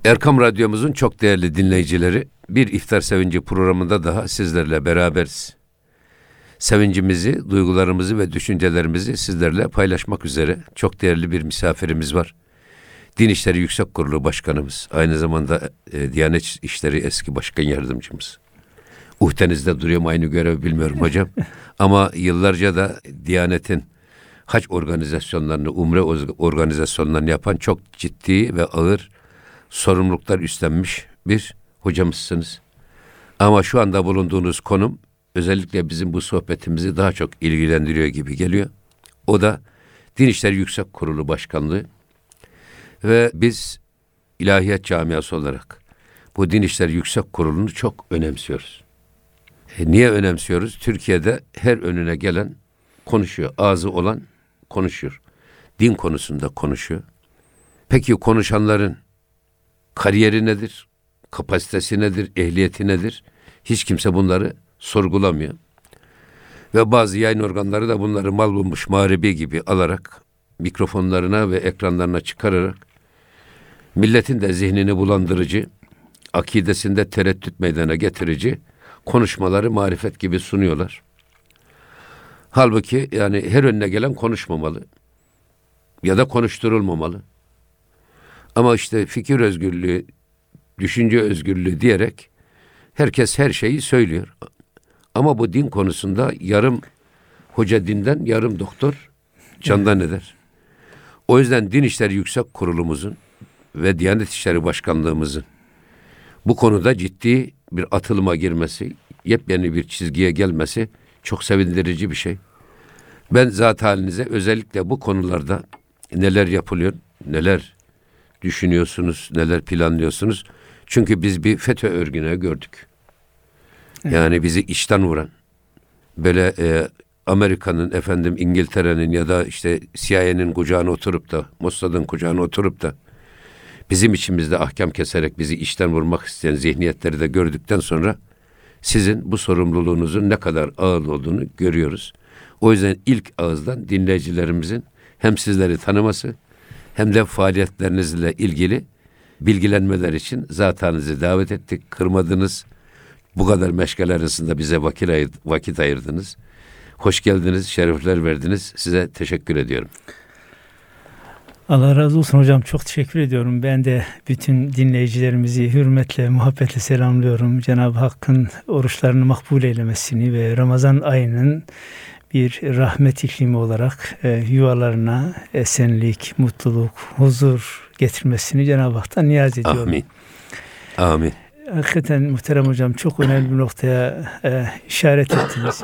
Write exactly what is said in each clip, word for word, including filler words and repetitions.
Erkam Radyomuzun çok değerli dinleyicileri, bir iftar sevinci programında daha sizlerle beraberiz. Sevincimizi, duygularımızı ve düşüncelerimizi sizlerle paylaşmak üzere çok değerli bir misafirimiz var. Din İşleri Yüksek Kurulu Başkanımız, aynı zamanda e, Diyanet İşleri eski başkan yardımcımız. Uhdenizde duruyorum, aynı görevi bilmiyorum hocam. Ama yıllarca da Diyanet'in hac organizasyonlarını, umre organizasyonlarını yapan çok ciddi ve ağır sorumluluklar üstlenmiş bir hocamızsınız. Ama şu anda bulunduğunuz konum özellikle bizim bu sohbetimizi daha çok ilgilendiriyor gibi geliyor. O da Din İşleri Yüksek Kurulu Başkanlığı ve biz ilahiyat camiası olarak bu Din İşleri Yüksek Kurulu'nu çok önemsiyoruz. E niye önemsiyoruz? Türkiye'de her önüne gelen konuşuyor. Ağzı olan konuşuyor. Din konusunda konuşuyor. Peki konuşanların kariyeri nedir? Kapasitesi nedir? Ehliyeti nedir? Hiç kimse bunları sorgulamıyor. Ve bazı yayın organları da bunları mal bulmuş mağribi gibi alarak mikrofonlarına ve ekranlarına çıkararak milletin de zihnini bulandırıcı, akidesinde tereddüt meydana getirici konuşmaları marifet gibi sunuyorlar. Halbuki yani her önüne gelen konuşmamalı ya da konuşturulmamalı. Ama işte fikir özgürlüğü, düşünce özgürlüğü diyerek herkes her şeyi söylüyor. Ama bu din konusunda yarım hoca dinden, yarım doktor candan evet. eder. O yüzden Din İşleri Yüksek Kurulumuzun ve Diyanet İşleri Başkanlığımızın bu konuda ciddi bir atılıma girmesi, yepyeni bir çizgiye gelmesi çok sevindirici bir şey. Ben zat halinize özellikle bu konularda neler yapılıyor, neler düşünüyorsunuz, neler planlıyorsunuz. Çünkü biz bir FETÖ örgütünü gördük. Yani bizi içten vuran, böyle e, Amerika'nın, efendim İngiltere'nin ya da işte C I A'nin kucağına oturup da, Mossad'ın kucağına oturup da bizim içimizde ahkam keserek bizi içten vurmak isteyen zihniyetleri de gördükten sonra sizin bu sorumluluğunuzun ne kadar ağır olduğunu görüyoruz. O yüzden ilk ağızdan dinleyicilerimizin hem sizleri tanıması hem de faaliyetlerinizle ilgili bilgilenmeler için zatınızı davet ettik. Kırmadınız. Bu kadar meşgale arasında bize vakit, ayır, vakit ayırdınız. Hoş geldiniz, şerefler verdiniz. Size teşekkür ediyorum. Allah razı olsun hocam. Çok teşekkür ediyorum. Ben de bütün dinleyicilerimizi hürmetle, muhabbetle selamlıyorum. Cenab-ı Hakk'ın oruçlarını makbul eylemesini ve Ramazan ayının bir rahmet iklimi olarak e, yuvalarına esenlik, mutluluk, huzur getirmesini Cenab-ı Hak'tan niyaz ediyorum. Amin. Amin. Hakikaten muhterem hocam çok önemli bir noktaya e, işaret ettiniz.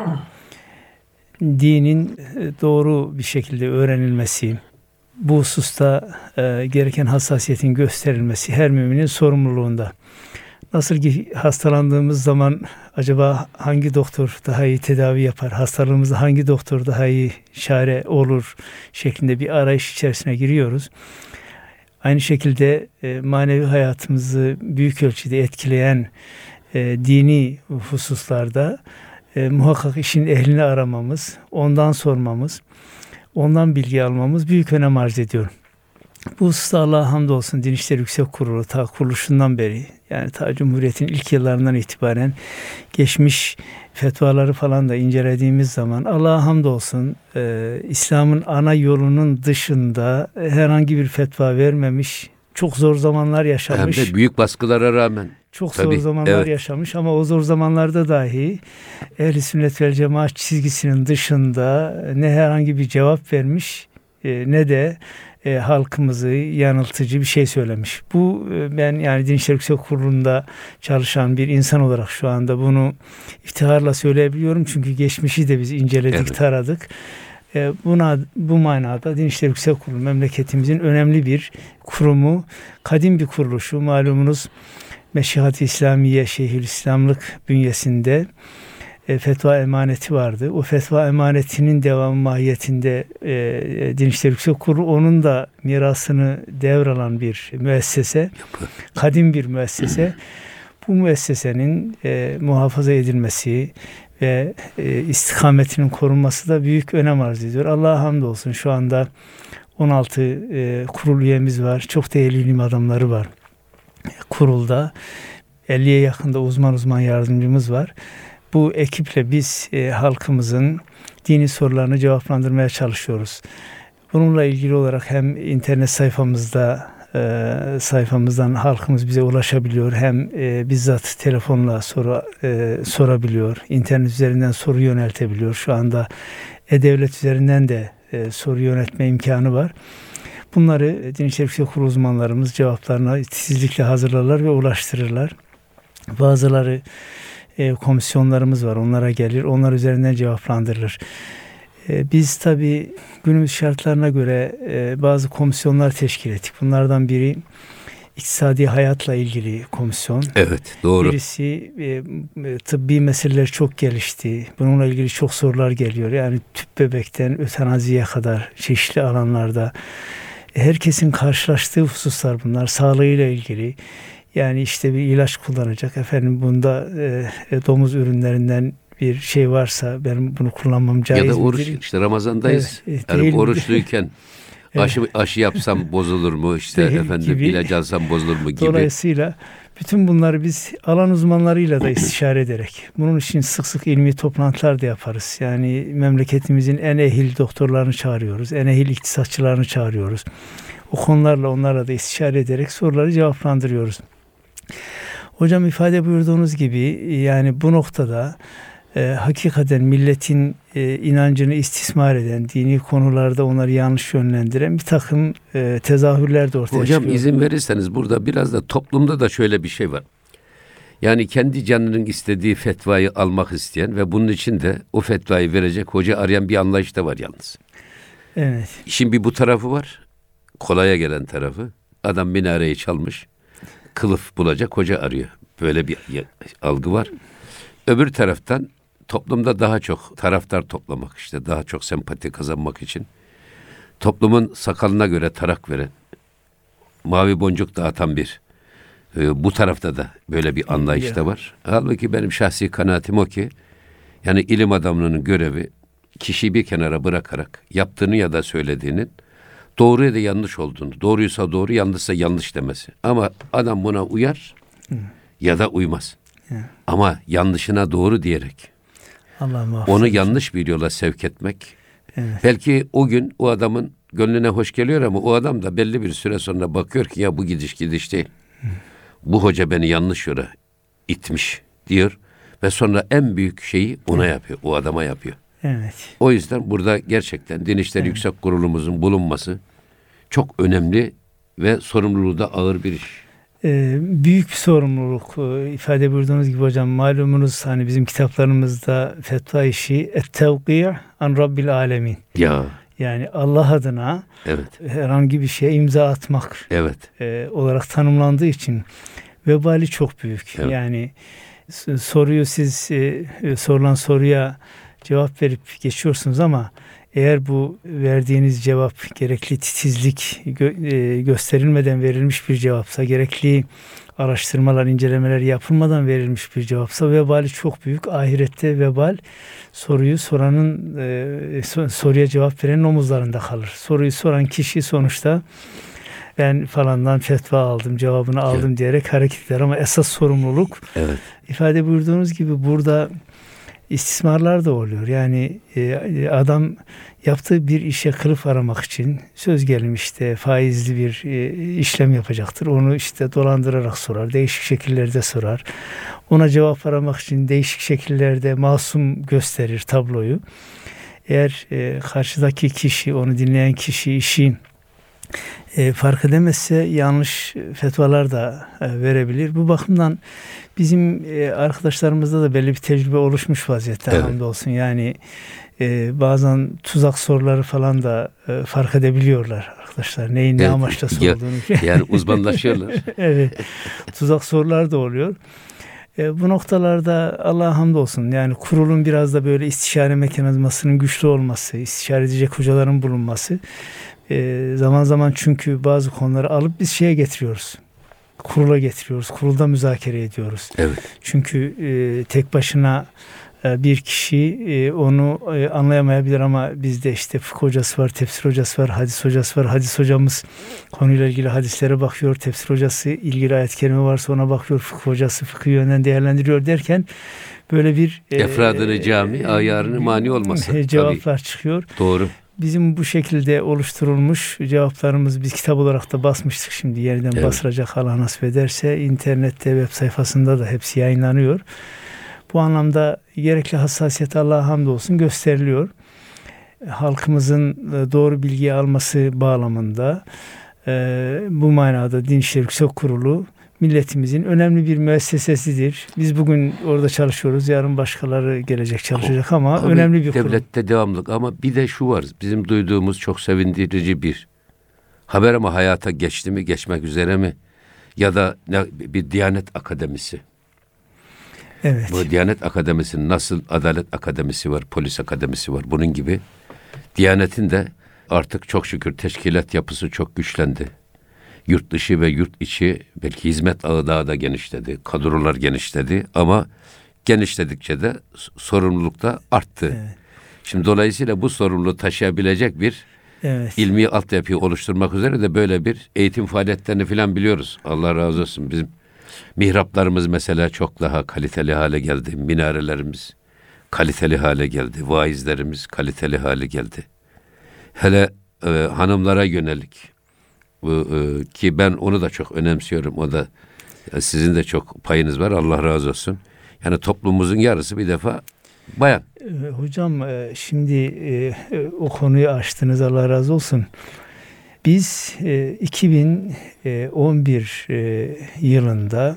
Dinin doğru bir şekilde öğrenilmesi, bu hususta e, gereken hassasiyetin gösterilmesi her müminin sorumluluğunda. Nasıl ki hastalandığımız zaman acaba hangi doktor daha iyi tedavi yapar, hastalığımızda hangi doktor daha iyi çare olur şeklinde bir arayış içerisine giriyoruz. Aynı şekilde e, manevi hayatımızı büyük ölçüde etkileyen e, dini hususlarda e, muhakkak işin ehlini aramamız, ondan sormamız, ondan bilgi almamız büyük önem arz ediyor. Bu hususta Allah'a hamdolsun Din İşleri Yüksek Kurulu ta kuruluşundan beri, yani ta Cumhuriyet'in ilk yıllarından itibaren geçmiş fetvaları falan da incelediğimiz zaman Allah'a hamdolsun e, İslam'ın ana yolunun dışında herhangi bir fetva vermemiş, çok zor zamanlar yaşamış. Hem de büyük baskılara rağmen. Çok Tabii, zor zamanlar evet. yaşamış ama o zor zamanlarda dahi Ehl-i Sünnet vel Cemaat çizgisinin dışında ne herhangi bir cevap vermiş e, ne de e, halkımızı yanıltıcı bir şey söylemiş. Bu e, ben yani Din İşleri Yüksek Kurulu'nda çalışan bir insan olarak şu anda bunu iftiharla söyleyebiliyorum. Çünkü geçmişi de biz inceledik, evet. taradık. E, buna bu manada Din İşleri Yüksek Kurulu memleketimizin önemli bir kurumu, kadim bir kuruluşu. Malumunuz Meşihat-ı İslamiye Şeyhülislamlık bünyesinde e, fetva emaneti vardı. O fetva emanetinin devamı mahiyetinde e, Din İşleri Yüksek Kurulu onun da mirasını devralan bir müessese, kadim bir müessese. Bu müessesenin e, muhafaza edilmesi ve e, istikametinin korunması da büyük önem arz ediyor. Allah'a hamdolsun şu anda on altı e, kurul üyemiz var. Çok değerli ilim adamları var. kurulda elliye yakında uzman uzman yardımcımız var. Bu ekiple biz e, halkımızın dini sorularını cevaplandırmaya çalışıyoruz. Bununla ilgili olarak hem internet sayfamızda e, sayfamızdan halkımız bize ulaşabiliyor, hem e, bizzat telefonla soru e, sorabiliyor, internet üzerinden soru yöneltebiliyor. Şu anda e-devlet üzerinden de e, soru yöneltme imkanı var. Bunları Din İşleri Yüksek Kurulu uzmanlarımız cevaplarına titizlikle hazırlarlar ve ulaştırırlar. Bazıları e, komisyonlarımız var, onlara gelir, onlar üzerinden cevaplandırılır. E, biz tabii günümüz şartlarına göre e, bazı komisyonlar teşkil ettik. Bunlardan biri iktisadi hayatla ilgili komisyon. Evet, doğru. Birisi e, tıbbi meseleler çok gelişti. Bununla ilgili çok sorular geliyor. Yani tüp bebekten ötenaziye kadar çeşitli alanlarda herkesin karşılaştığı hususlar bunlar. Sağlığıyla ilgili. Yani işte bir ilaç kullanacak. Efendim bunda e, domuz ürünlerinden bir şey varsa benim bunu kullanmam caiz midir? Ya da oruç, işte Ramazan'dayız. Evet, yani oruçluyken evet. aşı, aşı yapsam bozulur mu? İşte Değil efendim gibi. ilaç alsam bozulur mu gibi. Dolayısıyla bütün bunları biz alan uzmanlarıyla da istişare ederek, bunun için sık sık ilmi toplantılar da yaparız. Yani memleketimizin en ehil doktorlarını çağırıyoruz, en ehil iktisatçılarını çağırıyoruz. O konularla onlarla da istişare ederek soruları cevaplandırıyoruz. Hocam ifade buyurduğunuz gibi yani bu noktada e, hakikaten milletin e, inancını istismar eden, dini konularda onları yanlış yönlendiren bir takım e, tezahürler de ortaya Hocam, çıkıyor. izin verirseniz burada biraz da toplumda da şöyle bir şey var. Yani kendi canının istediği fetvayı almak isteyen ve bunun için de o fetvayı verecek hoca arayan bir anlayış da var yalnız. Evet. İşin bir bu tarafı var. Kolaya gelen tarafı. Adam minareyi çalmış. Kılıf bulacak hoca arıyor. Böyle bir algı var. Öbür taraftan toplumda daha çok taraftar toplamak, işte daha çok sempati kazanmak için toplumun sakalına göre tarak veren, mavi boncuk dağıtan bir e, bu tarafta da böyle bir anlayış da var. Halbuki benim şahsi kanaatim o ki yani ilim adamlığının görevi kişiyi bir kenara bırakarak yaptığını ya da söylediğinin doğru ya da yanlış olduğunu, doğruysa doğru, yanlışsa yanlış demesi. Ama adam buna uyar Hı. ya da uymaz. Hı. Ama yanlışına doğru diyerek Allah onu yanlış bir yola sevk etmek. Evet. Belki o gün o adamın gönlüne hoş geliyor ama o adam da belli bir süre sonra bakıyor ki ya bu gidiş gidiş değil. Hı. Bu hoca beni yanlış yola itmiş diyor ve sonra en büyük şeyi ona evet. yapıyor, o adama yapıyor. Evet. O yüzden burada gerçekten Din İşleri evet. Yüksek Kurulumuzun bulunması çok önemli ve sorumluluğu da ağır bir iş. Ee, büyük bir sorumluluk. Ee, ifade buyurduğunuz gibi hocam, malumunuz hani bizim kitaplarımızda fetva işi et-tevki' an Rabbil alemin. Ya. Yani Allah adına evet. herhangi bir şeye imza atmak evet. e, olarak tanımlandığı için vebali çok büyük. Evet. Yani soruyu siz e, sorulan soruya cevap verip geçiyorsunuz ama eğer bu verdiğiniz cevap gerekli titizlik gö- e, gösterilmeden verilmiş bir cevapsa, gerekli araştırmalar, incelemeler yapılmadan verilmiş bir cevapsa vebali çok büyük. Ahirette vebal soruyu soranın, e, soruya cevap verenin omuzlarında kalır. Soruyu soran kişi sonuçta ben falandan fetva aldım, cevabını aldım evet. diyerek hareket eder ama esas sorumluluk evet. ifade buyurduğunuz gibi burada istismarlar da oluyor. Yani e, adam yaptığı bir işe kılıf aramak için söz gelmiş işte faizli bir e, işlem yapacaktır. Onu işte dolandırarak sorar, değişik şekillerde sorar. Ona cevap aramak için değişik şekillerde masum gösterir tabloyu. Eğer e, karşıdaki kişi, onu dinleyen kişi işi e, fark edemezse yanlış fetvalar da e, verebilir. Bu bakımdan bizim e, arkadaşlarımızda da belli bir tecrübe oluşmuş vaziyette evet. hamdolsun. Yani e, bazen tuzak soruları falan da e, fark edebiliyorlar arkadaşlar. Neyin evet. ne amaçla sorulduğunu. Yani uzmanlaşıyorlar. evet. Tuzak sorular da oluyor. E, bu noktalarda Allah'a hamdolsun. Yani kurulun biraz da böyle istişare mekanizmasının güçlü olması, istişare edecek hocaların bulunması. E, zaman zaman çünkü bazı konuları alıp biz şeye getiriyoruz. Kurula getiriyoruz. Kurulda müzakere ediyoruz. Evet. Çünkü e, tek başına bir kişi onu anlayamayabilir ama bizde işte fıkıh hocası var, tefsir hocası var, hadis hocası var. Hadis hocamız konuyla ilgili hadislere bakıyor. Tefsir hocası ilgili ayet-i kerime varsa ona bakıyor. Fıkıh hocası fıkıh yönden değerlendiriyor derken böyle bir efradını e, cami, ayarını mani olması. Cevaplar tabii. Çıkıyor. Doğru. Bizim bu şekilde oluşturulmuş cevaplarımız biz kitap olarak da basmıştık. Şimdi yeniden evet. basılacak Allah nasip ederse. İnternette, web sayfasında da hepsi yayınlanıyor. Bu anlamda gerekli hassasiyet Allah'a hamdolsun gösteriliyor. Halkımızın doğru bilgiyi alması bağlamında bu manada Din İşleri Yüksek Kurulu milletimizin önemli bir müessesesidir. Biz bugün orada çalışıyoruz. Yarın başkaları gelecek çalışacak ama Abi, önemli bir kurum. Devlette devamlık ama bir de şu var. Bizim duyduğumuz çok sevindirici bir haber ama hayata geçti mi, geçmek üzere mi? Ya da ne, bir Diyanet Akademisi. Evet. Bu Diyanet Akademisi'nin nasıl Adalet Akademisi var, Polis Akademisi var. Bunun gibi Diyanet'in de artık çok şükür teşkilat yapısı çok güçlendi. Yurt dışı ve yurt içi belki hizmet ağı daha da genişledi. Kadrolar genişledi ama genişledikçe de sorumluluk da arttı. Evet. Şimdi dolayısıyla bu sorumluluğu taşıyabilecek bir evet. ilmi altyapıyı oluşturmak üzere de böyle bir eğitim faaliyetlerini falan biliyoruz. Allah razı olsun. Bizim mihraplarımız mesela çok daha kaliteli hale geldi. Minarelerimiz kaliteli hale geldi. Vaizlerimiz kaliteli hale geldi. Hele e, hanımlara yönelik bu, e, ki ben onu da çok önemsiyorum. O da ya sizin de çok payınız var. Allah razı olsun. Yani toplumumuzun yarısı bir defa bayan. Hocam şimdi e, o konuyu açtınız. Allah razı olsun. Biz e, iki bin on bir e, yılında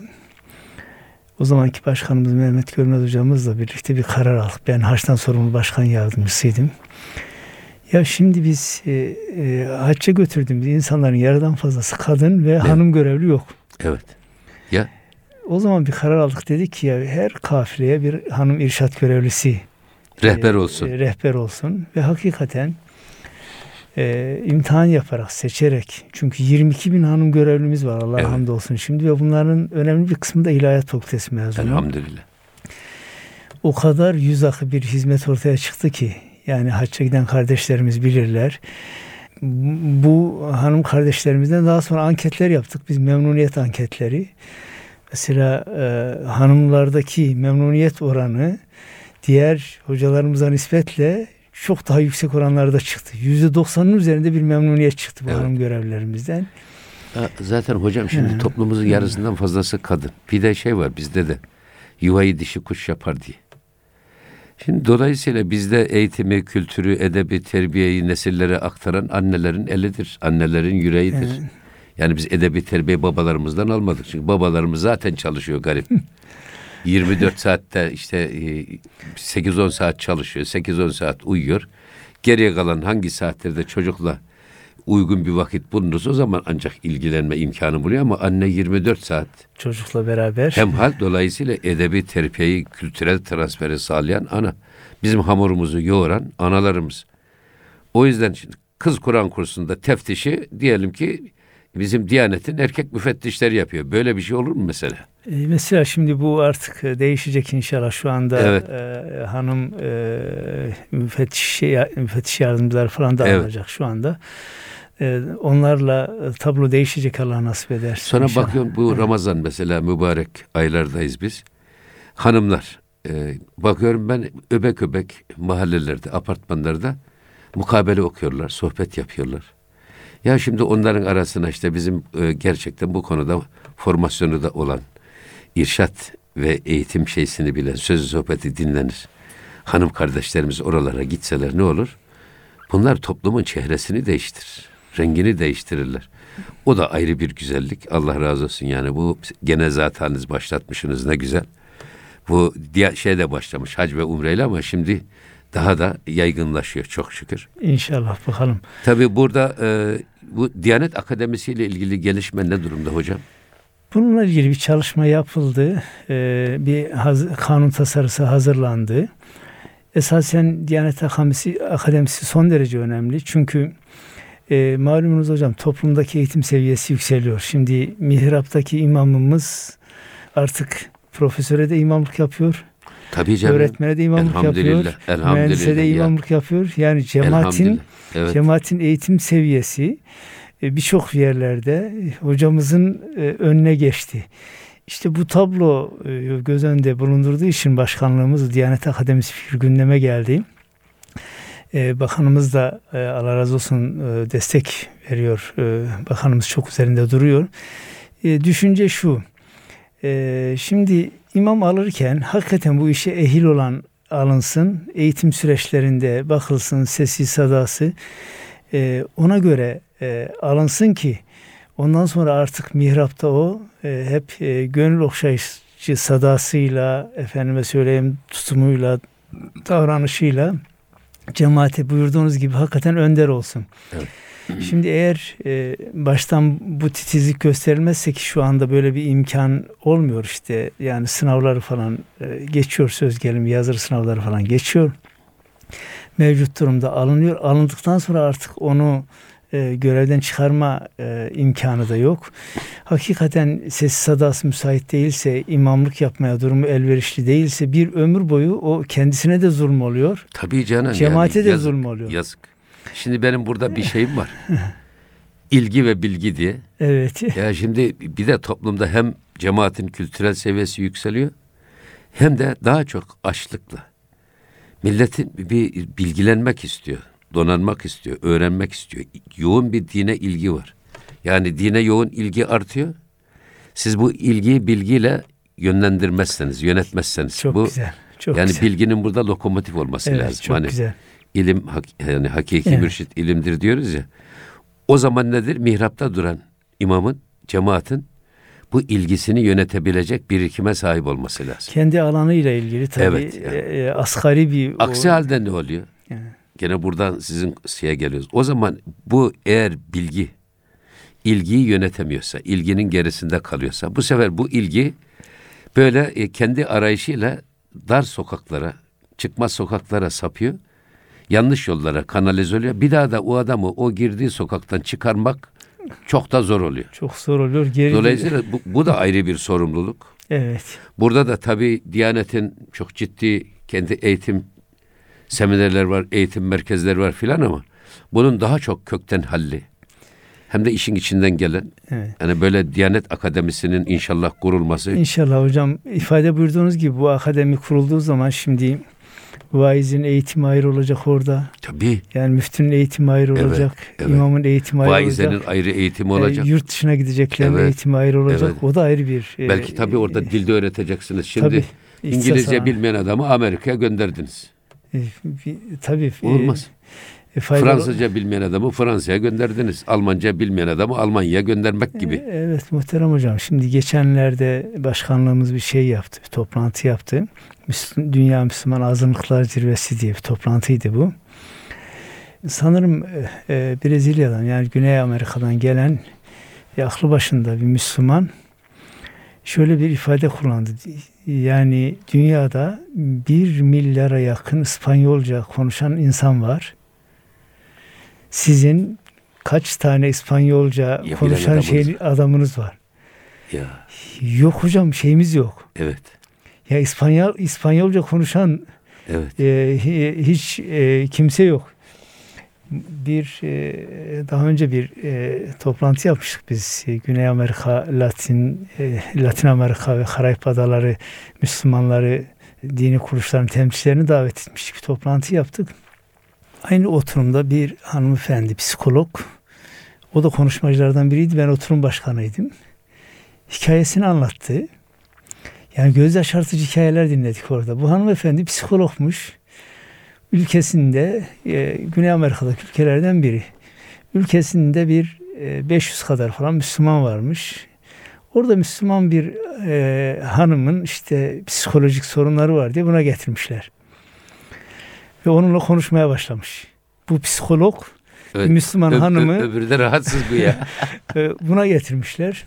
o zamanki başkanımız Mehmet Görmez hocamızla birlikte bir karar aldık. Ben Haç'tan sorumlu başkan yardımcısıydım. Ya şimdi biz e, e, hacca götürdüğümüz insanların yarıdan fazlası kadın ve evet. hanım görevli yok. Evet. Ya. O zaman bir karar aldık, dedik ki ya her kafileye bir hanım irşat görevlisi rehber olsun. E, rehber olsun ve hakikaten e, imtihan yaparak, seçerek, çünkü yirmi iki bin hanım görevlimiz var Allah'a evet. hamdolsun şimdi ve bunların önemli bir kısmı da İlahiyat Fakültesi mezunu. Elhamdülillah. O kadar yüz akı bir hizmet ortaya çıktı ki, yani hacca giden kardeşlerimiz bilirler. Bu hanım kardeşlerimizden daha sonra anketler yaptık. Biz memnuniyet anketleri. Mesela e, hanımlardaki memnuniyet oranı diğer hocalarımıza nispetle çok daha yüksek oranlarda çıktı. yüzde doksanın üzerinde bir memnuniyet çıktı bu evet. hanım görevlilerimizden. Zaten hocam şimdi He. toplumumuzun yarısından fazlası kadın. Bir de şey var bizde de, yuvayı dişi kuş yapar diye. Şimdi dolayısıyla bizde eğitimi, kültürü, edebi, terbiyeyi nesillere aktaran annelerin elidir. Annelerin yüreğidir. Evet. Yani biz edebi terbiye babalarımızdan almadık. Çünkü babalarımız zaten çalışıyor garip. yirmi dört saatte işte sekiz on saat çalışıyor, sekiz on saat uyuyor. Geriye kalan hangi saatlerde çocukla uygun bir vakit bulunursa o zaman ancak ilgilenme imkanı buluyor ama anne yirmi dört saat çocukla beraber. Hemhal dolayısıyla edebi terbiyeyi, kültürel transferi sağlayan ana. Bizim hamurumuzu yoğuran analarımız. O yüzden şimdi kız Kur'an kursunda teftişi diyelim ki bizim Diyanet'in erkek müfettişleri yapıyor. Böyle bir şey olur mu mesela? E, mesela şimdi bu artık değişecek inşallah. Şu anda evet. e, hanım e, müfettiş, müfettiş yardımcılar falan da evet. alınacak şu anda. E, onlarla tablo değişecek Allah nasip ederse. Sonra inşallah. bakıyorum bu evet. Ramazan mesela mübarek aylardayız biz. Hanımlar e, bakıyorum ben öbek öbek mahallelerde, apartmanlarda mukabele okuyorlar, sohbet yapıyorlar. Ya şimdi onların arasına işte bizim e, gerçekten bu konuda formasyonu da olan, irşat ve eğitim şeysini bilen, sözü sohbeti dinlenir. Hanım kardeşlerimiz oralara gitseler ne olur? Bunlar toplumun çehresini değiştirir, rengini değiştirirler. O da ayrı bir güzellik. Allah razı olsun yani bu gene zaten başlatmışsınız ne güzel. Bu diğer şeyde başlamış hac ve umreyle ama şimdi daha da yaygınlaşıyor çok şükür. İnşallah bakalım. Tabii burada e, bu Diyanet Akademisi ile ilgili gelişme ne durumda hocam? Bununla ilgili bir çalışma yapıldı. Ee, bir haz- kanun tasarısı hazırlandı. Esasen Diyanet Akademisi, Akademisi son derece önemli. Çünkü e, malumunuz hocam toplumdaki eğitim seviyesi yükseliyor. Şimdi mihraptaki imamımız artık profesöre de imamlık yapıyor. Tabii canım. Öğretmene de imamlık yapıyor. Mühendise de imamlık ya. yapıyor. Yani cemaatin evet. cemaatin eğitim seviyesi birçok yerlerde hocamızın önüne geçti. İşte bu tablo göz önünde bulundurduğu için başkanlığımız Diyanet Akademisi fikri gündeme geldi. Bakanımız da Allah razı olsun destek veriyor. Bakanımız çok üzerinde duruyor. Düşünce şu. Şimdi imam alırken hakikaten bu işe ehil olan alınsın. Eğitim süreçlerinde bakılsın, sesi, sadası ona göre alınsın ki ondan sonra artık mihrapta o hep gönül okşayıcı sadasıyla, efendime söyleyeyim tutumuyla, davranışıyla cemaate buyurduğunuz gibi hakikaten önder olsun. Evet. Şimdi eğer e, baştan bu titizlik gösterilmezse ki şu anda böyle bir imkan olmuyor işte. Yani sınavları falan e, geçiyor söz gelimi yazılı sınavları falan geçiyor. Mevcut durumda alınıyor. Alındıktan sonra artık onu e, görevden çıkarma e, imkanı da yok. Hakikaten sesi sadası müsait değilse, imamlık yapmaya durumu elverişli değilse bir ömür boyu o kendisine de zulüm oluyor. Tabii canım. Cemaate yani de yazık, zulüm oluyor. Yazık. Şimdi benim burada bir şeyim var. İlgi ve bilgi diye. Evet. Ya şimdi bir de toplumda hem cemaatin kültürel seviyesi yükseliyor hem de daha çok açlıkla. Milletin bir bilgilenmek istiyor, donanmak istiyor, öğrenmek istiyor. Yoğun bir dine ilgi var. Yani dine yoğun ilgi artıyor. Siz bu ilgiyi bilgiyle yönlendirmezseniz, yönetmezseniz. Çok bu, güzel. Çok yani güzel. bilginin burada lokomotif olması evet, lazım. Çok hani güzel. İlim yani hakiki evet. mürşit ilimdir diyoruz ya. O zaman nedir? Mihrapta duran imamın, cemaatin bu ilgisini yönetebilecek birikime sahip olması lazım. Kendi alanıyla ilgili tabii evet, yani. e, asgari bir... Aksi o... halde ne oluyor? Yani. Gene buradan sizin şeye geliyoruz. O zaman bu eğer bilgi, ilgiyi yönetemiyorsa, ilginin gerisinde kalıyorsa, bu sefer bu ilgi böyle e, kendi arayışıyla dar sokaklara, çıkmaz sokaklara sapıyor. Yanlış yollara kanalize oluyor. Bir daha da o adamı o girdiği sokaktan çıkarmak çok da zor oluyor. Çok zor oluyor. Geri Dolayısıyla bu, bu da ayrı bir sorumluluk. Evet. Burada da tabii Diyanet'in çok ciddi kendi eğitim seminerler var, eğitim merkezleri var filan ama bunun daha çok kökten halli. Hem de işin içinden gelen. Evet. Yani böyle Diyanet Akademisi'nin inşallah kurulması. İnşallah hocam ifade buyurduğunuz gibi bu akademi kurulduğu zaman şimdi vaizin eğitimi ayrı olacak orada. Tabii. Yani müftünün eğitimi ayrı olacak. Evet, evet. İmamın eğitimi ayrı Vaizenin olacak. ayrı eğitimi olacak. E, yurt dışına gideceklerin evet, eğitimi ayrı olacak. Evet. O da ayrı bir... E, Belki tabii orada e, dilde öğreteceksiniz. Şimdi tabii, İngilizce ihtisas bilmeyen adamı Amerika'ya gönderdiniz. E, bir, tabii. Olmaz. E, Fransızca bilmeyen adamı Fransa'ya gönderdiniz. Almanca bilmeyen adamı Almanya'ya göndermek gibi. E, evet muhterem hocam. Şimdi geçenlerde başkanlığımız bir şey yaptı. Bir toplantı yaptı. Müslüm, Dünya Müslüman Azınlıklar Zirvesi diye bir toplantıydı bu. Sanırım e, Brezilya'dan yani Güney Amerika'dan gelen e, aklı başında bir Müslüman şöyle bir ifade kullandı. Yani dünyada bir milyara yakın İspanyolca konuşan insan var. Sizin kaç tane İspanyolca ya konuşan adamınız, şey, adamınız var? Ya. Yok hocam şeyimiz yok. Evet. Ya İspanyol İspanyolca konuşan evet. e, hiç e, kimse yok. Bir e, daha önce bir e, toplantı yapmıştık biz e, Güney Amerika, Latin e, Latin Amerika ve Karayip Adaları Müslümanları dini kuruluşların temsilcilerini davet etmiştik. Bir toplantı yaptık. Aynı oturumda bir hanımefendi, psikolog, o da konuşmacılardan biriydi. Ben oturum başkanıydım. Hikayesini anlattı. Yani göz yaşartıcı hikayeler dinledik orada. Bu hanımefendi psikologmuş. Ülkesinde, e, Güney Amerika'daki ülkelerden biri. Ülkesinde bir e, beş yüz kadar falan Müslüman varmış. Orada Müslüman bir e, hanımın işte psikolojik sorunları var diye buna getirmişler. Ve onunla konuşmaya başlamış. Bu psikolog, evet, Müslüman ö- hanımı... Ö- öbürü de rahatsız bu ya. buna getirmişler.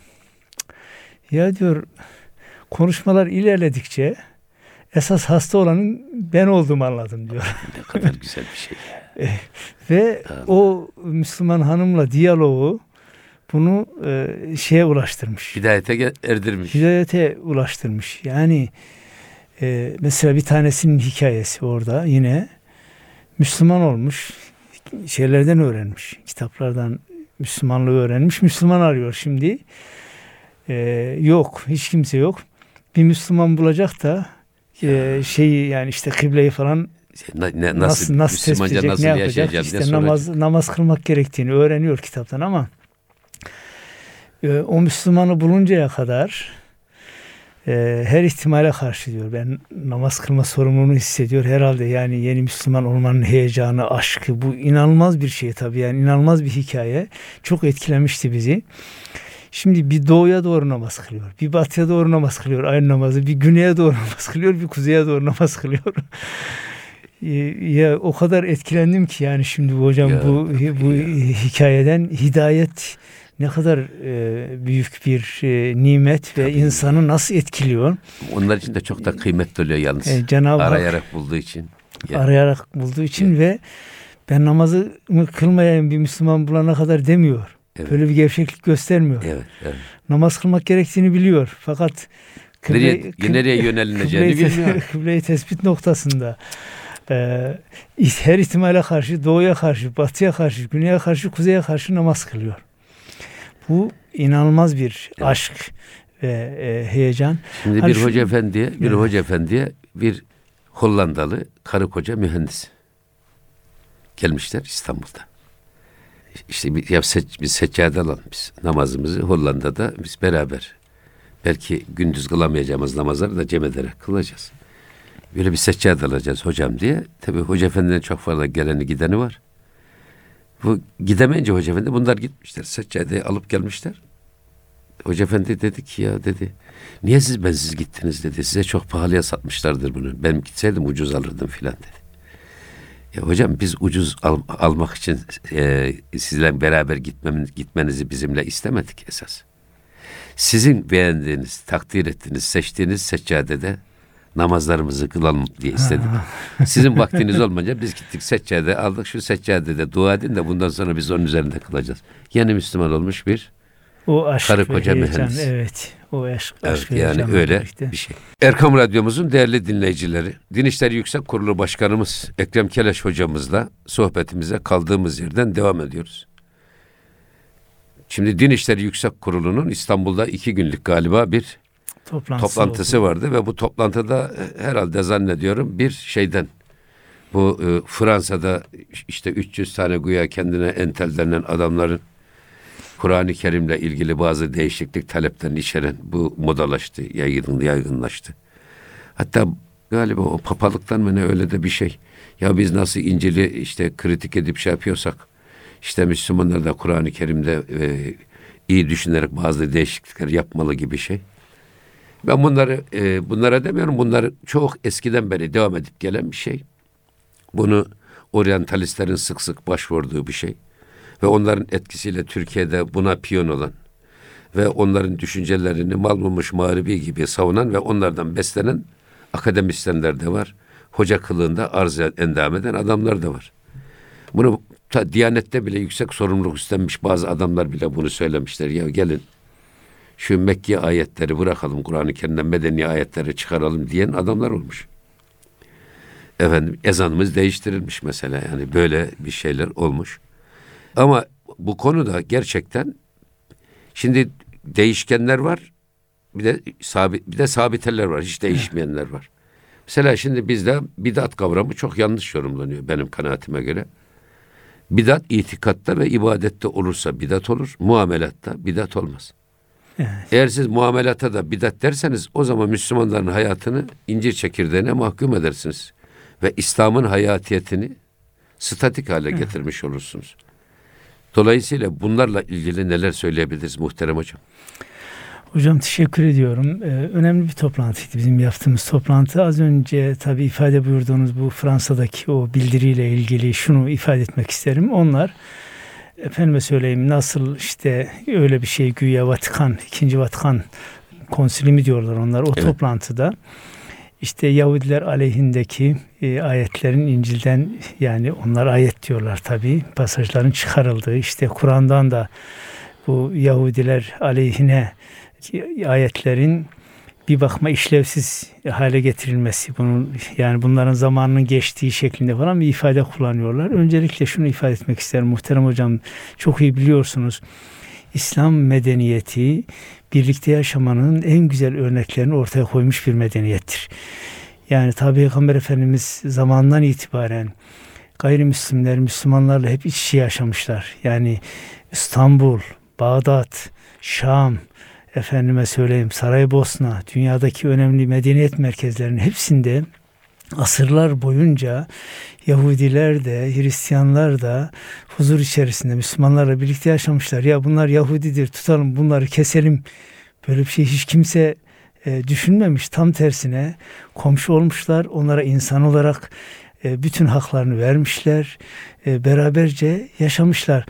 Ya diyor, konuşmalar ilerledikçe esas hasta olanın ben olduğumu anladım diyor. Ne kadar güzel bir şey. Ve tamam, o Müslüman hanımla diyaloğu bunu e, şeye ulaştırmış. Hidayete erdirmiş. Hidayete ulaştırmış. Yani Ee, mesela bir tanesinin hikayesi orada yine Müslüman olmuş, şeylerden öğrenmiş, kitaplardan Müslümanlığı öğrenmiş, Müslüman arıyor şimdi. Ee, yok, hiç kimse yok. Bir Müslüman bulacak da e, şeyi yani işte kıbleyi falan Ne, ne, nasıl, nasıl nasıl tespit Müslümanca edecek, nasıl ne yapacak? yaşayacağım diye İşte soracak. namaz namaz kılmak gerektiğini öğreniyor kitaptan ama e, o Müslümanı buluncaya kadar e, her ihtimale karşı diyor. Ben namaz kılma sorumluluğunu hissediyor herhalde. Yani yeni Müslüman olmanın heyecanı, aşkı, bu inanılmaz bir şey tabii. Yani inanılmaz bir hikaye. Çok etkilemişti bizi. Şimdi bir doğuya doğru namaz kılıyor. Bir batıya doğru namaz kılıyor aynı namazı. Bir güneye doğru namaz kılıyor. Bir kuzeye doğru namaz kılıyor. Ya o kadar etkilendim ki yani şimdi hocam Ya, bu bu ya. hikayeden hidayet ne kadar e, büyük bir e, nimet ve Tabii. insanı nasıl etkiliyor. Onlar için de çok da kıymetli oluyor yalnız. E, Cenab-ı Hak Arayarak bulduğu için. Ya. arayarak bulduğu için Ya. ve ben namazı kılmayan bir Müslüman bulana kadar demiyor. Evet. Böyle bir gevşeklik göstermiyor. Evet, evet. Namaz kılmak gerektiğini biliyor. Fakat Nereye, kıble, nereye yönelineceğini kıbleyi, bilmiyor. kıbleyi tespit noktasında e, her ihtimale karşı doğuya karşı, batıya karşı, güneye karşı, kuzeye karşı namaz kılıyor. Bu inanılmaz bir Evet. aşk ve e, heyecan. Şimdi Hani bir şu- hoca efendiye, bir Evet. hoca efendiye bir Hollandalı karı koca mühendis gelmişler İstanbul'da. İşte bir, ya seç, bir seccade alalım biz namazımızı Hollanda'da biz beraber. Belki gündüz kılamayacağımız namazları da cem ederek kılacağız. Böyle bir seccade alacağız hocam diye. Tabii hoca efendinin çok fazla geleni gideni var. Bu gidemeyince hoca efendi bunlar gitmişler. Seccadeyi alıp gelmişler. Hoca efendi dedi ki ya dedi. Niye siz bensiz gittiniz dedi. Size çok pahalıya satmışlardır bunu. Ben gitseydim ucuz alırdım filan dedi. Ya hocam biz ucuz al, almak için e, sizle beraber gitmem, gitmenizi bizimle istemedik esas. Sizin beğendiğiniz, takdir ettiğiniz, seçtiğiniz seccadede namazlarımızı kılalım diye istedik. Sizin vaktiniz olmayınca biz gittik seccade aldık. Şu seccadede dua edin de bundan sonra biz onun üzerinde kılacağız. Yeni Müslüman olmuş bir O aşk karı ve koca heyecan, mühendis. evet. O aşk, Evet, aşk ve yani heyecanla öyle birlikte. bir şey. Erkam Radyomuzun değerli dinleyicileri, Din İşleri Yüksek Kurulu Başkanımız Ekrem Keleş hocamızla sohbetimize kaldığımız yerden devam ediyoruz. Şimdi Din İşleri Yüksek Kurulu'nun İstanbul'da iki günlük galiba bir Toplantısı, toplantısı oldu. vardı ve bu toplantıda herhalde zannediyorum bir şeyden bu e, Fransa'da işte üç yüz tane güya kendine entel denen adamların Kur'an-ı Kerim'le ilgili bazı değişiklik taleplerini içeren bu modalaştı, yaygın, yaygınlaştı. Hatta galiba o papalıktan mı ne öyle de bir şey. Ya biz nasıl İncil'i işte kritik edip şey yapıyorsak işte Müslümanlar da Kur'an-ı Kerim'de e, iyi düşünerek bazı değişiklikler yapmalı gibi şey. Ben bunları e, bunlara demiyorum. Bunlar çok eskiden beri devam edip gelen bir şey. Bunu oryantalistlerin sık sık başvurduğu bir şey. Ve onların etkisiyle Türkiye'de buna piyon olan ve onların düşüncelerini mal bulmuş mağribi gibi savunan ve onlardan beslenen akademisyenler de var. Hoca kılığında arz endam eden adamlar da var. Bunu ta Diyanet'te bile yüksek sorumluluk üstlenmiş bazı adamlar bile bunu söylemişler. Ya gelin şu Mekki ayetleri bırakalım, Kur'an-ı Kerim'den medeni ayetleri çıkaralım diyen adamlar olmuş. Efendim ezanımız değiştirilmiş mesela, yani böyle bir şeyler olmuş. Ama bu konuda gerçekten şimdi değişkenler var, bir de sabit, bir de sabiteler var, hiç değişmeyenler var. Mesela şimdi bizde bidat kavramı çok yanlış yorumlanıyor benim kanaatime göre. Bidat itikatta ve ibadette olursa bidat olur, muamelatta bidat olmaz. Evet. Eğer siz muamelata da bidat derseniz o zaman Müslümanların hayatını incir çekirdeğine mahkum edersiniz. Ve İslam'ın hayatiyetini statik hale getirmiş olursunuz. Dolayısıyla bunlarla ilgili neler söyleyebiliriz muhterem hocam? Hocam teşekkür ediyorum. Ee, önemli bir toplantıydı bizim yaptığımız toplantı. Az önce tabii ifade buyurduğunuz bu Fransa'daki o bildiriyle ilgili şunu ifade etmek isterim. Onlar efendime söyleyeyim nasıl işte öyle bir şey güya Vatikan, ikinci Vatikan konsili mi diyorlar onlar o Evet. toplantıda. İşte Yahudiler aleyhindeki e, ayetlerin İncil'den, yani onlar ayet diyorlar tabii, pasajların çıkarıldığı, işte Kur'an'dan da bu Yahudiler aleyhine ayetlerin bir bakma işlevsiz hale getirilmesi, bunun yani bunların zamanının geçtiği şeklinde falan bir ifade kullanıyorlar. Öncelikle şunu ifade etmek isterim muhterem hocam, çok iyi biliyorsunuz. İslam medeniyeti birlikte yaşamanın en güzel örneklerini ortaya koymuş bir medeniyettir. Yani tabi Peygamber Efendimiz zamandan itibaren gayrimüslimler Müslümanlarla hep iç içe yaşamışlar. Yani İstanbul, Bağdat, Şam, efendime söyleyeyim Saraybosna, dünyadaki önemli medeniyet merkezlerinin hepsinde asırlar boyunca Yahudiler de Hristiyanlar da huzur içerisinde Müslümanlarla birlikte yaşamışlar. Ya bunlar Yahudidir, tutalım bunları keselim. Böyle bir şey hiç kimse e, düşünmemiş. Tam tersine komşu olmuşlar. Onlara insan olarak e, bütün haklarını vermişler. E, beraberce yaşamışlar.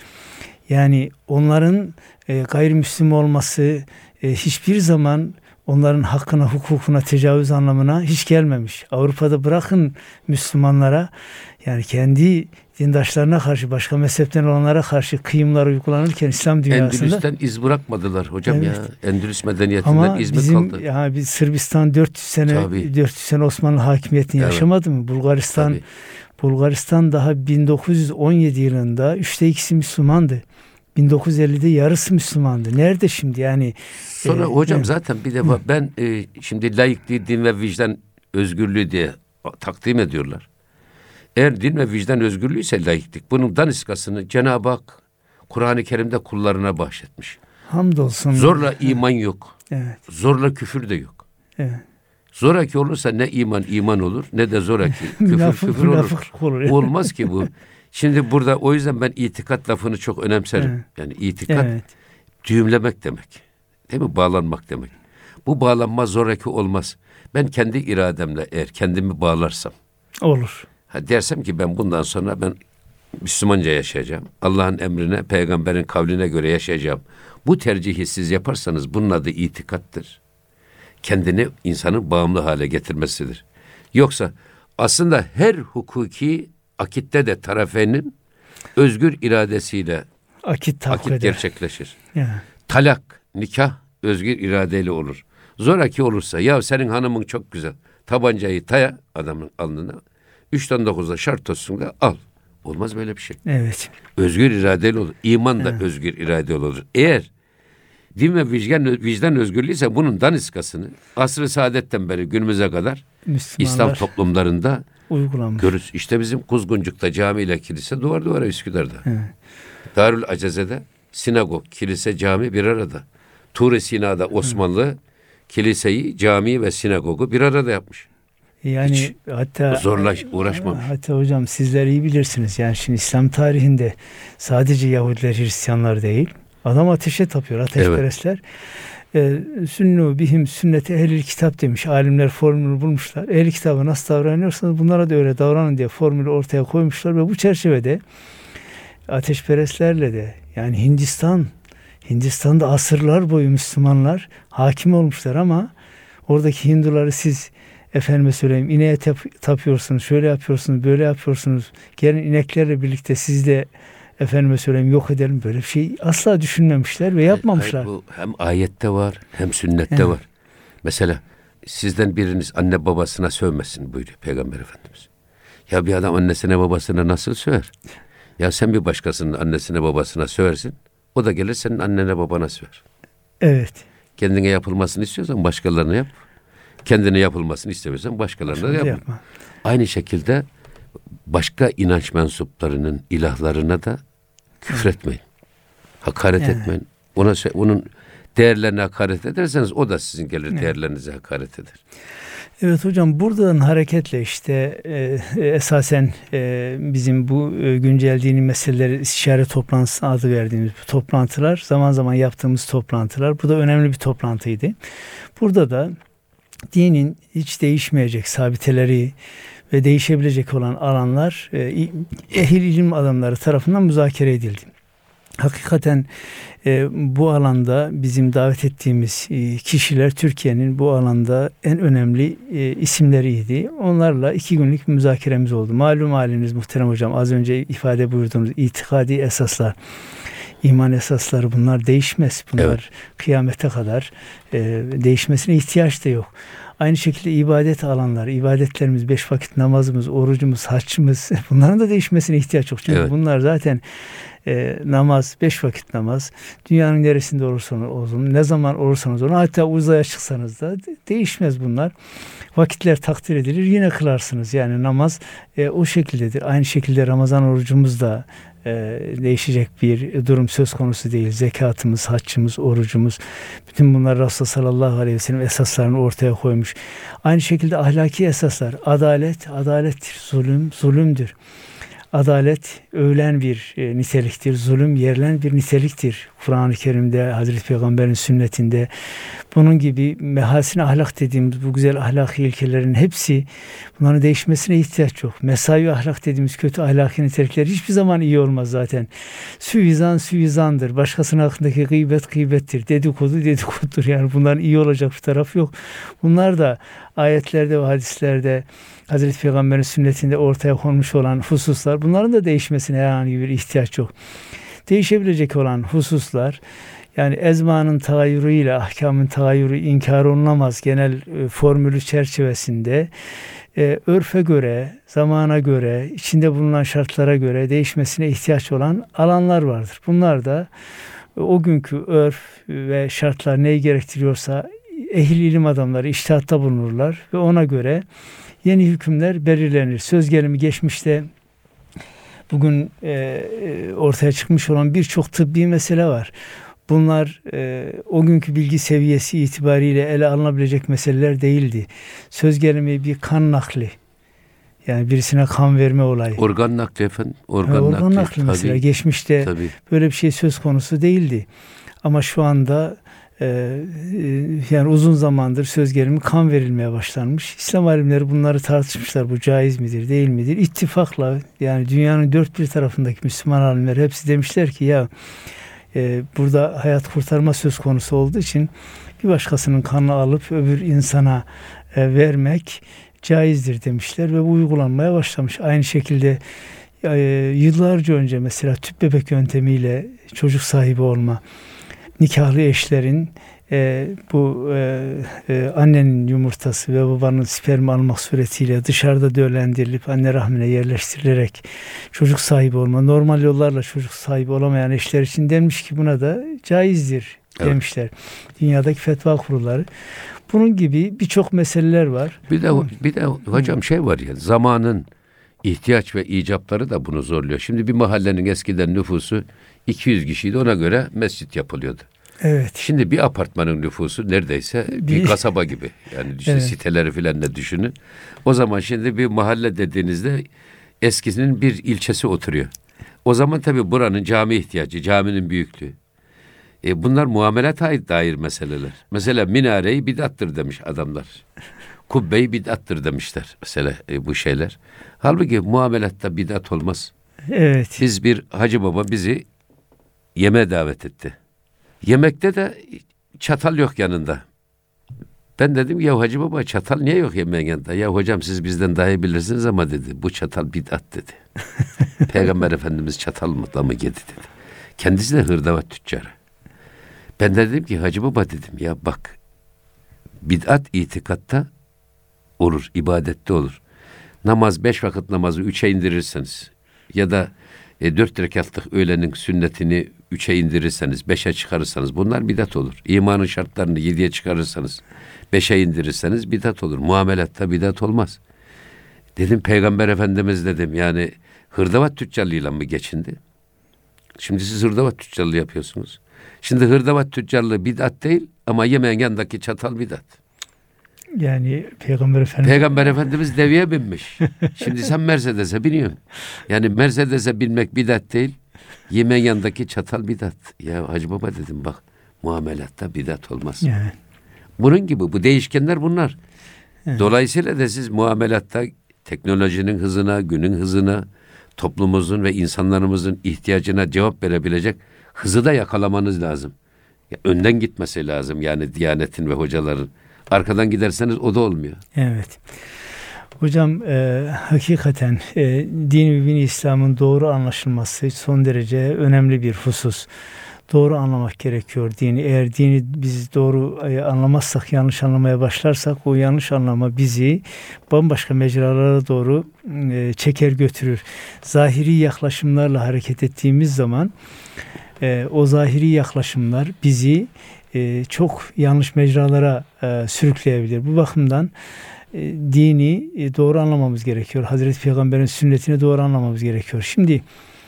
Yani onların e, gayrimüslim olması e, hiçbir zaman onların hakkına, hukukuna tecavüz anlamına hiç gelmemiş. Avrupa'da bırakın Müslümanlara, yani kendi dindaşlarına karşı, başka mezhepten olanlara karşı kıyımlar uygulanırken İslam dünyasında... Endülüs'ten iz bırakmadılar hocam, evet. ya. Endülüs medeniyetinden ama iz mi bizim, kaldı? Ya biz Sırbistan dört yüz sene Tabii. dört yüz sene Osmanlı hakimiyetini evet. yaşamadı mı? Bulgaristan Tabii. Bulgaristan daha bin dokuz yüz on yedi yılında üçte ikisi Müslümandı. bin dokuz yüz ellide yarısı Müslümandı. Nerede şimdi yani? Sonra e, hocam e, zaten bir defa hı. ben e, şimdi laikliği, din ve vicdan özgürlüğü diye takdim ediyorlar. Eğer din ve vicdan özgürlüğü ise laiklik. Bunun daniskasını Cenab-ı Hak Kur'an-ı Kerim'de kullarına bahşetmiş. Hamdolsun. Zorla iman yok. Evet. Zorla küfür de yok. Evet. Zoraki olursa ne iman iman olur ne de zoraki küfür küfür olur. olur. Olmaz ki bu. Şimdi burada o yüzden ben itikat lafını çok önemserim. Evet. Yani itikat evet. düğümlemek demek. Değil mi? Bağlanmak demek. Bu bağlanma zoraki olmaz. Ben kendi irademle eğer kendimi bağlarsam. Olur. Ha dersem ki ben bundan sonra ben Müslümanca yaşayacağım. Allah'ın emrine, peygamberin kavline göre yaşayacağım. Bu tercihi siz yaparsanız bunun adı itikattır. Kendini insanın bağımlı hale getirmesidir. Yoksa aslında her hukuki akitte de tarafenin özgür iradesiyle akit, akit gerçekleşir. Yani. Talak, nikah özgür iradeyle olur. Zoraki olursa ya senin hanımın çok güzel, tabancayı taya adamın alnına, üçten dokuza şart olsun da al. Olmaz böyle bir şey. Evet. Özgür iradeyle olur. İman da evet. özgür irade olur. Eğer din ve vicdan, vicdan özgürlüğü ise bunun daniskasını asr-ı saadetten beri günümüze kadar İslam toplumlarında uygulanmış. Görürüz. İşte bizim Kuzguncuk'ta cami ile kilise duvar duvara Üsküdar'da. Evet. Darül Aceze'de sinagog, kilise, cami bir arada. Tur-i Sina'da Osmanlı evet. kiliseyi, camiyi ve sinagogu bir arada yapmış. Yani hiç hatta zorla uğraşmamış. Hatta hocam sizler iyi bilirsiniz. Yani şimdi İslam tarihinde sadece Yahudiler, Hristiyanlar değil. Adam ateşe tapıyor, ateşperestler. Evet. Ee, Sünnu bihim sünneti ehl-i kitap demiş. Alimler formülü bulmuşlar. Ehl-i kitaba nasıl davranıyorsanız bunlara da öyle davranın diye formülü ortaya koymuşlar ve bu çerçevede ateşperestlerle de yani Hindistan Hindistan'da asırlar boyu Müslümanlar hakim olmuşlar ama oradaki Hinduları siz efendime söyleyeyim ineğe tap- tapıyorsunuz, şöyle yapıyorsunuz, böyle yapıyorsunuz. Gelin ineklerle birlikte siz de efendime söyleyeyim yok edelim, böyle bir şey asla düşünmemişler ve yapmamışlar. Hayır, bu hem ayette var hem sünnette evet. var. Mesela sizden biriniz anne babasına sövmesin buyuruyor Peygamber Efendimiz. Ya bir adam annesine babasına nasıl söver? Ya sen bir başkasının annesine babasına söversin. O da gelir senin annene babana söver. Evet. Kendine yapılmasını istiyorsan başkalarına yap. Kendine yapılmasını istemiyorsan başkalarına da yapma. yapma. Aynı şekilde başka inanç mensuplarının ilahlarına da küfretmeyin. Hakaret yani. etmeyin. Ona onun değerlerine hakaret ederseniz o da sizin gelir yani. değerlerinize hakaret eder. Evet hocam, buradan hareketle işte e, esasen e, bizim bu e, güncel dini meseleleri istişare toplantısı adı verdiğimiz bu toplantılar, zaman zaman yaptığımız toplantılar. Bu da önemli bir toplantıydı. Burada da dinin hiç değişmeyecek sabiteleri ve değişebilecek olan alanlar e, ehil ilim adamları tarafından müzakere edildi. Hakikaten e, bu alanda bizim davet ettiğimiz e, kişiler Türkiye'nin bu alanda en önemli e, isimleriydi. Onlarla iki günlük müzakeremiz oldu. Malum haliniz muhterem hocam, az önce ifade buyurduğunuz itikadi esaslar. İman esasları bunlar değişmez. Bunlar evet. kıyamete kadar e, değişmesine ihtiyaç da yok. Aynı şekilde ibadet alanları, ibadetlerimiz, beş vakit namazımız, orucumuz, haccımız, bunların da değişmesine ihtiyaç yok. Çünkü evet. bunlar zaten e, namaz, beş vakit namaz, dünyanın neresinde olursanız olun, ne zaman olursanız olun, hatta uzaya çıksanız da değişmez bunlar. Vakitler takdir edilir, yine kılarsınız. Yani namaz e, o şekildedir. Aynı şekilde Ramazan orucumuz da e, değişecek bir durum söz konusu değil. Zekatımız, haccımız, orucumuz, bütün bunlar Resulullah sallallahu aleyhi ve sellem esaslarını ortaya koymuş. Aynı şekilde ahlaki esaslar, adalet, adalettir, zulüm, zulümdür. Adalet övülen bir e, niteliktir, zulüm yerilen bir niteliktir. Kur'an-ı Kerim'de, Hazreti Peygamber'in sünnetinde bunun gibi mehasin ahlak dediğimiz bu güzel ahlaki ilkelerin hepsi, bunların değişmesine ihtiyaç yok. Mesai ahlak dediğimiz kötü ahlaki nitelikler hiçbir zaman iyi olmaz zaten. Suizan suizandır. Başkasının hakkındaki gıybet gıybettir. Dedikodu dedikodudur. Yani bunların iyi olacak bir taraf yok. Bunlar da ayetlerde ve hadislerde Hazreti Peygamber'in sünnetinde ortaya konmuş olan hususlar, bunların da değişmesine herhangi bir ihtiyaç yok. Değişebilecek olan hususlar, yani ezmanın tagayyürüyle ahkamın tagayyürü inkar olunamaz genel e, formülü çerçevesinde e, örfe göre, zamana göre, içinde bulunan şartlara göre değişmesine ihtiyaç olan alanlar vardır. Bunlar da e, o günkü örf ve şartlar neyi gerektiriyorsa ehil ilim adamları içtihatta bulunurlar ve ona göre yeni hükümler belirlenir. Söz gelimi geçmişte bugün e, ortaya çıkmış olan birçok tıbbi mesele var. Bunlar e, o günkü bilgi seviyesi itibariyle ele alınabilecek meseleler değildi. Söz gelimi bir kan nakli. Yani birisine kan verme olayı. Organ nakli efendim. Organ, yani organ nakli, nakli mesela. Tabii. Geçmişte tabii. böyle bir şey söz konusu değildi. Ama şu anda Ee, yani uzun zamandır söz gelimi kan verilmeye başlanmış. İslam alimleri bunları tartışmışlar. Bu caiz midir, değil midir? İttifakla, yani dünyanın dört bir tarafındaki Müslüman alimler hepsi demişler ki ya e, burada hayat kurtarma söz konusu olduğu için bir başkasının kanını alıp öbür insana e, vermek caizdir demişler ve bu uygulanmaya başlamış. Aynı şekilde e, yıllarca önce mesela tüp bebek yöntemiyle çocuk sahibi olma, nikahlı eşlerin e, bu e, e, annenin yumurtası ve babanın spermi almak suretiyle dışarıda döllendirilip anne rahmine yerleştirilerek çocuk sahibi olma, normal yollarla çocuk sahibi olamayan eşler için denmiş ki buna da caizdir demişler. Evet. Dünyadaki fetva kurulları. Bunun gibi birçok meseleler var. Bir de bir de hocam şey var ya, zamanın ihtiyaç ve icapları da bunu zorluyor. Şimdi bir mahallenin eskiden nüfusu iki yüz kişiydi, ona göre mescit yapılıyordu. Evet. Şimdi bir apartmanın nüfusu neredeyse bir, bir kasaba gibi. Yani işte evet. siteleri filan da düşünün. O zaman şimdi bir mahalle dediğinizde eskisinin bir ilçesi oturuyor. O zaman tabii buranın cami ihtiyacı, caminin büyüklüğü. E bunlar muamelata dair meseleler. Mesela minareyi bid'attır demiş adamlar. Kubbeyi bid'attır demişler mesela e, bu şeyler. Halbuki muamelatta bid'at olmaz. Evet. Biz bir hacı baba bizi yemeğe davet etti. Yemekte de çatal yok yanında. Ben dedim ya hacı baba, çatal niye yok yemeğin yanında? Ya hocam siz bizden daha iyi bilirsiniz ama dedi, bu çatal bid'at dedi. Peygamber Efendimiz çatal mı da mı yedi dedi. Kendisi de hırdavat tüccarı. Ben de dedim ki hacı baba dedim ya bak, bid'at itikatta olur, ibadette olur. Namaz, beş vakit namazı üçe indirirseniz ya da e, dört rekatlık öğlenin sünnetini üçe indirirseniz, beşe çıkarırsanız bunlar bidat olur. İmanın şartlarını yediye çıkarırsanız, beşe indirirseniz bidat olur. Muamelatta bidat olmaz. Dedim Peygamber Efendimiz dedim yani hırdavat tüccarlığıyla mı geçindi? Şimdi siz hırdavat tüccarlığı yapıyorsunuz. Şimdi hırdavat tüccarlığı bidat değil ama yemeğin yanındaki çatal bidat. Yani Peygamber Efendimiz... Peygamber Efendimiz deveye binmiş. Şimdi sen Mercedes'e biniyorsun. Yani Mercedes'e binmek bidat değil. Yemeğin yanındaki çatal bidat. Ya hacı baba dedim bak, muamelatta bidat olmaz. Yani. Bunun gibi bu değişkenler bunlar. Evet. Dolayısıyla da siz muamelatta teknolojinin hızına, günün hızına, toplumumuzun ve insanlarımızın ihtiyacına cevap verebilecek hızı da yakalamanız lazım. Ya, önden gitmesi lazım yani Diyanet'in ve hocaların. Arkadan giderseniz o da olmuyor. Evet. Hocam e, hakikaten e, din mübini İslam'ın doğru anlaşılması son derece önemli bir husus. Doğru anlamak gerekiyor dini. Eğer dini biz doğru e, anlamazsak, yanlış anlamaya başlarsak o yanlış anlama bizi bambaşka mecralara doğru e, çeker götürür. Zahiri yaklaşımlarla hareket ettiğimiz zaman e, o zahiri yaklaşımlar bizi e, çok yanlış mecralara e, sürükleyebilir. Bu bakımdan e, dini e, doğru anlamamız gerekiyor. Hazreti Peygamber'in sünnetini doğru anlamamız gerekiyor. Şimdi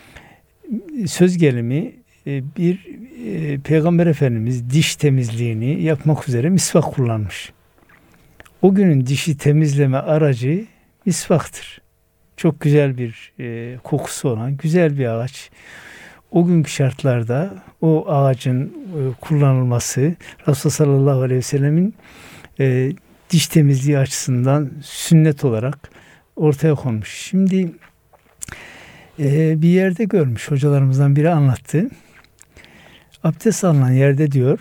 söz gelimi e, bir e, Peygamber Efendimiz diş temizliğini yapmak üzere misvak kullanmış. O günün dişi temizleme aracı misvaktır. Çok güzel bir e, kokusu olan güzel bir ağaç. O günkü şartlarda o ağacın e, kullanılması Resulullah sallallahu aleyhi ve sellemin e, diş temizliği açısından sünnet olarak ortaya konmuş. Şimdi e, bir yerde görmüş, hocalarımızdan biri anlattı. Abdest alınan yerde diyor,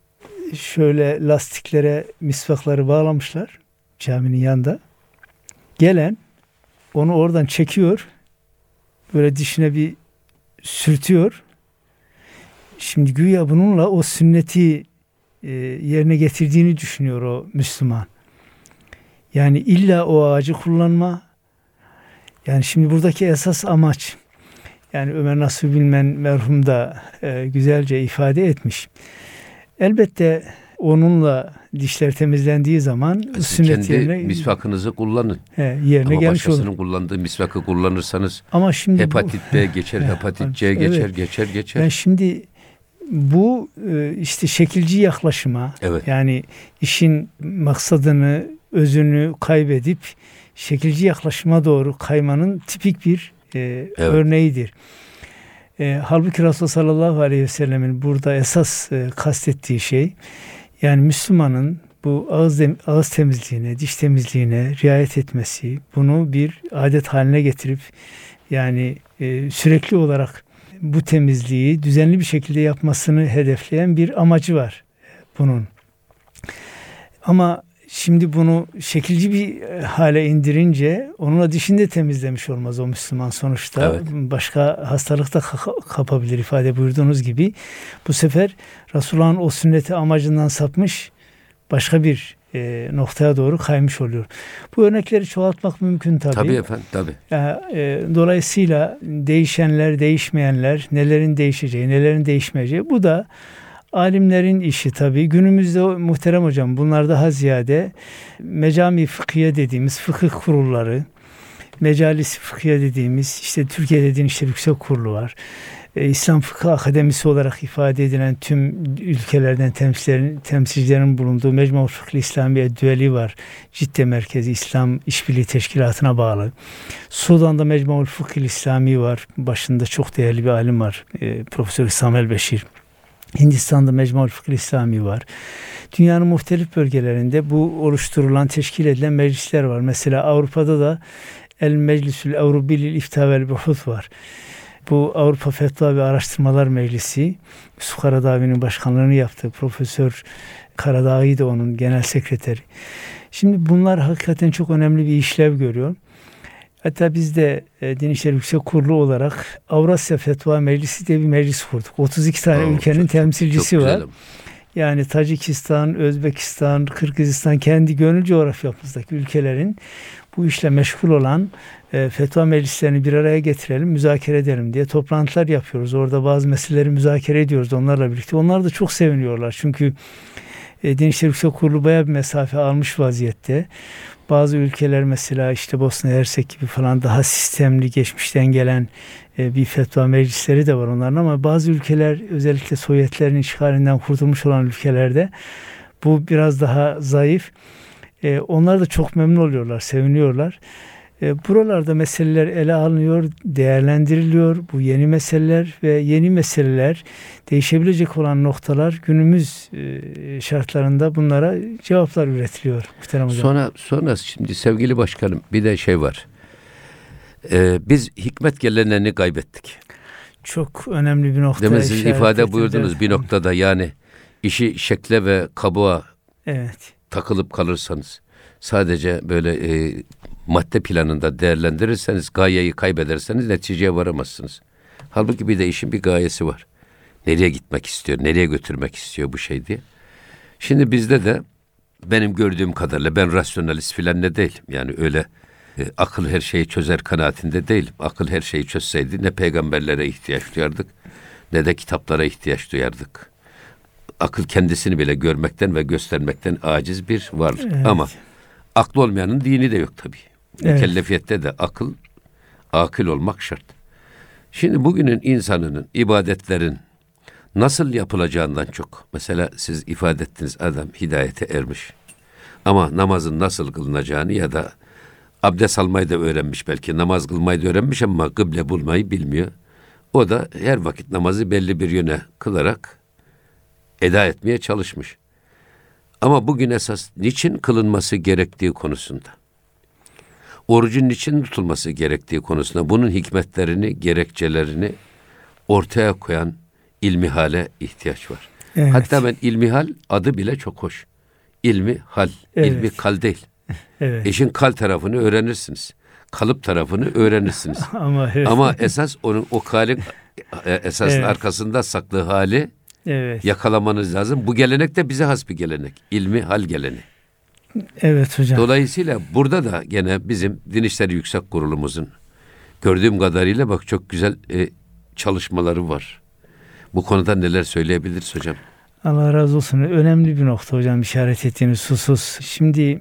şöyle lastiklere misvakları bağlamışlar caminin yanında. Gelen onu oradan çekiyor, böyle dişine bir sürtüyor. Şimdi güya bununla o sünneti e, yerine getirdiğini düşünüyor o Müslüman. Yani illa o ağacı kullanma. Yani şimdi buradaki esas amaç, yani Ömer Nasuh Bilmen merhum da e, güzelce ifade etmiş. Elbette onunla dişler temizlendiği zaman Siz sünnet kendi yerine, misvakınızı kullanın. he, yerine Ama gelmiş başkasının olur. kullandığı misvakı kullanırsanız Ama şimdi hepatit bu, B geçer, hepatit C geçer, evet. geçer, geçer. Yani şimdi bu işte şekilci yaklaşıma, Evet. yani işin maksadını, özünü kaybedip şekilci yaklaşıma doğru kaymanın tipik bir e, evet. örneğidir. E, halbuki Resulullah sallallahu aleyhi ve sellemin burada esas e, kastettiği şey, yani Müslümanın bu ağız, de, ağız temizliğine, diş temizliğine riayet etmesi, bunu bir adet haline getirip yani e, sürekli olarak bu temizliği düzenli bir şekilde yapmasını hedefleyen bir amacı var bunun. Ama şimdi bunu şekilci bir hale indirince onunla dişini de temizlemiş olmaz o Müslüman sonuçta. Evet. Başka hastalık da kapabilir ifade buyurduğunuz gibi. Bu sefer Resulullah'ın o sünneti amacından sapmış, başka bir e, noktaya doğru kaymış oluyor. Bu örnekleri çoğaltmak mümkün tabii. Tabii efendim, tabii. Yani, e, dolayısıyla değişenler, değişmeyenler, nelerin değişeceği, nelerin değişmeyeceği, bu da alimlerin işi tabii. Günümüzde muhterem hocam bunlar daha ziyade mecami fıkhiye dediğimiz fıkıh kurulları, mecalis fıkhiye dediğimiz, işte Türkiye'de Din İşleri Yüksek Kurulu var. E, İslam Fıkıh Akademisi olarak ifade edilen tüm ülkelerden temsilcilerin, temsilcilerin bulunduğu Mecmu Fıkıh İslamiye Düveli var. Cidde Merkezi İslam İşbirliği Teşkilatı'na bağlı. Sudan'da Mecmu Fıkıh İslami var. Başında çok değerli bir alim var. E, Profesör İslam El-Beşir. Hindistan'da Mecmu Fıkıh İslami var. Dünyanın muhtelif bölgelerinde bu oluşturulan, teşkil edilen meclisler var. Mesela Avrupa'da da El Meclisül Avrubi lil İfta vel Buhuth var. Bu Avrupa Fetva ve Araştırmalar Meclisi, Yusuf Karadağ'ın başkanlığını yaptı. Profesör Karadağ'ı da onun genel sekreteri. Şimdi bunlar hakikaten çok önemli bir işlev görüyor. Hatta biz de e, Din İşleri Yüksek Kurulu olarak Avrasya Fetva Meclisi diye bir meclis kurduk. otuz iki tane Oo, ülkenin çok, temsilcisi çok var. güzel. Yani Tacikistan, Özbekistan, Kırgızistan, kendi gönül coğrafyamızdaki ülkelerin bu işle meşgul olan e, fetva meclislerini bir araya getirelim, müzakere edelim diye toplantılar yapıyoruz. Orada bazı meseleleri müzakere ediyoruz onlarla birlikte. Onlar da çok seviniyorlar. Çünkü e, Din İşleri Yüksek Kurulu bayağı bir mesafe almış vaziyette. Bazı ülkeler mesela işte Bosna Hersek gibi falan daha sistemli, geçmişten gelen e, bir fetva meclisleri de var onların, ama bazı ülkeler, özellikle Sovyetlerin işgalinden kurtulmuş olan ülkelerde bu biraz daha zayıf. E, onlar da çok memnun oluyorlar, seviniyorlar. E, buralarda meseleler ele alınıyor, değerlendiriliyor. Bu yeni meseleler ve yeni meseleler, değişebilecek olan noktalar günümüz e, şartlarında bunlara cevaplar üretiliyor muhterem hocam. Sonra, sonra şimdi sevgili başkanım bir de şey var. Ee, biz hikmet geleneğini kaybettik. Çok önemli bir nokta. Demin siz ifade buyurdunuz bir noktada, yani işi şekle ve kabuğa evet. takılıp kalırsanız, sadece böyle e, madde planında değerlendirirseniz, gayeyi kaybederseniz neticeye varamazsınız. Halbuki bir de işin bir gayesi var. Nereye gitmek istiyor, nereye götürmek istiyor bu şey diye. Şimdi bizde de benim gördüğüm kadarıyla, ben rasyonalist filan ne değilim. Yani öyle e, akıl her şeyi çözer kanaatinde değilim. Akıl her şeyi çözseydi ne peygamberlere ihtiyaç duyardık, ne de kitaplara ihtiyaç duyardık. Akıl kendisini bile görmekten ve göstermekten aciz bir varlık. Evet. Ama aklı olmayanın dini de yok tabii. Evet. Mükellefiyette de akıl, akıl olmak şart. Şimdi bugünün insanının, ibadetlerin nasıl yapılacağından çok, mesela siz ifade ettiniz, adam hidayete ermiş. Ama namazın nasıl kılınacağını ya da abdest almayı da öğrenmiş belki, namaz kılmayı da öğrenmiş ama kıble bulmayı bilmiyor. O da her vakit namazı belli bir yöne kılarak eda etmeye çalışmış. Ama bugün esas niçin kılınması gerektiği konusunda, orucun niçin tutulması gerektiği konusunda bunun hikmetlerini, gerekçelerini ortaya koyan ilmihale ihtiyaç var. Evet. Hatta ben ilmihal adı bile çok hoş. İlmi hal, Evet. ilmi kal değil. Evet. İşin kal tarafını öğrenirsiniz. Kalıp tarafını öğrenirsiniz. Ama evet. Ama esas onun o kalin e, esasın Evet. arkasında saklı hali Evet. yakalamanız lazım. Bu gelenek de bize has bir gelenek. İlmi hal geleneği. Evet hocam. Dolayısıyla burada da gene bizim Din İşleri Yüksek Kurulumuzun gördüğüm kadarıyla bak çok güzel e, çalışmaları var. Bu konuda neler söyleyebiliriz hocam? Allah razı olsun. Önemli bir nokta hocam işaret ettiğiniz husus. Şimdi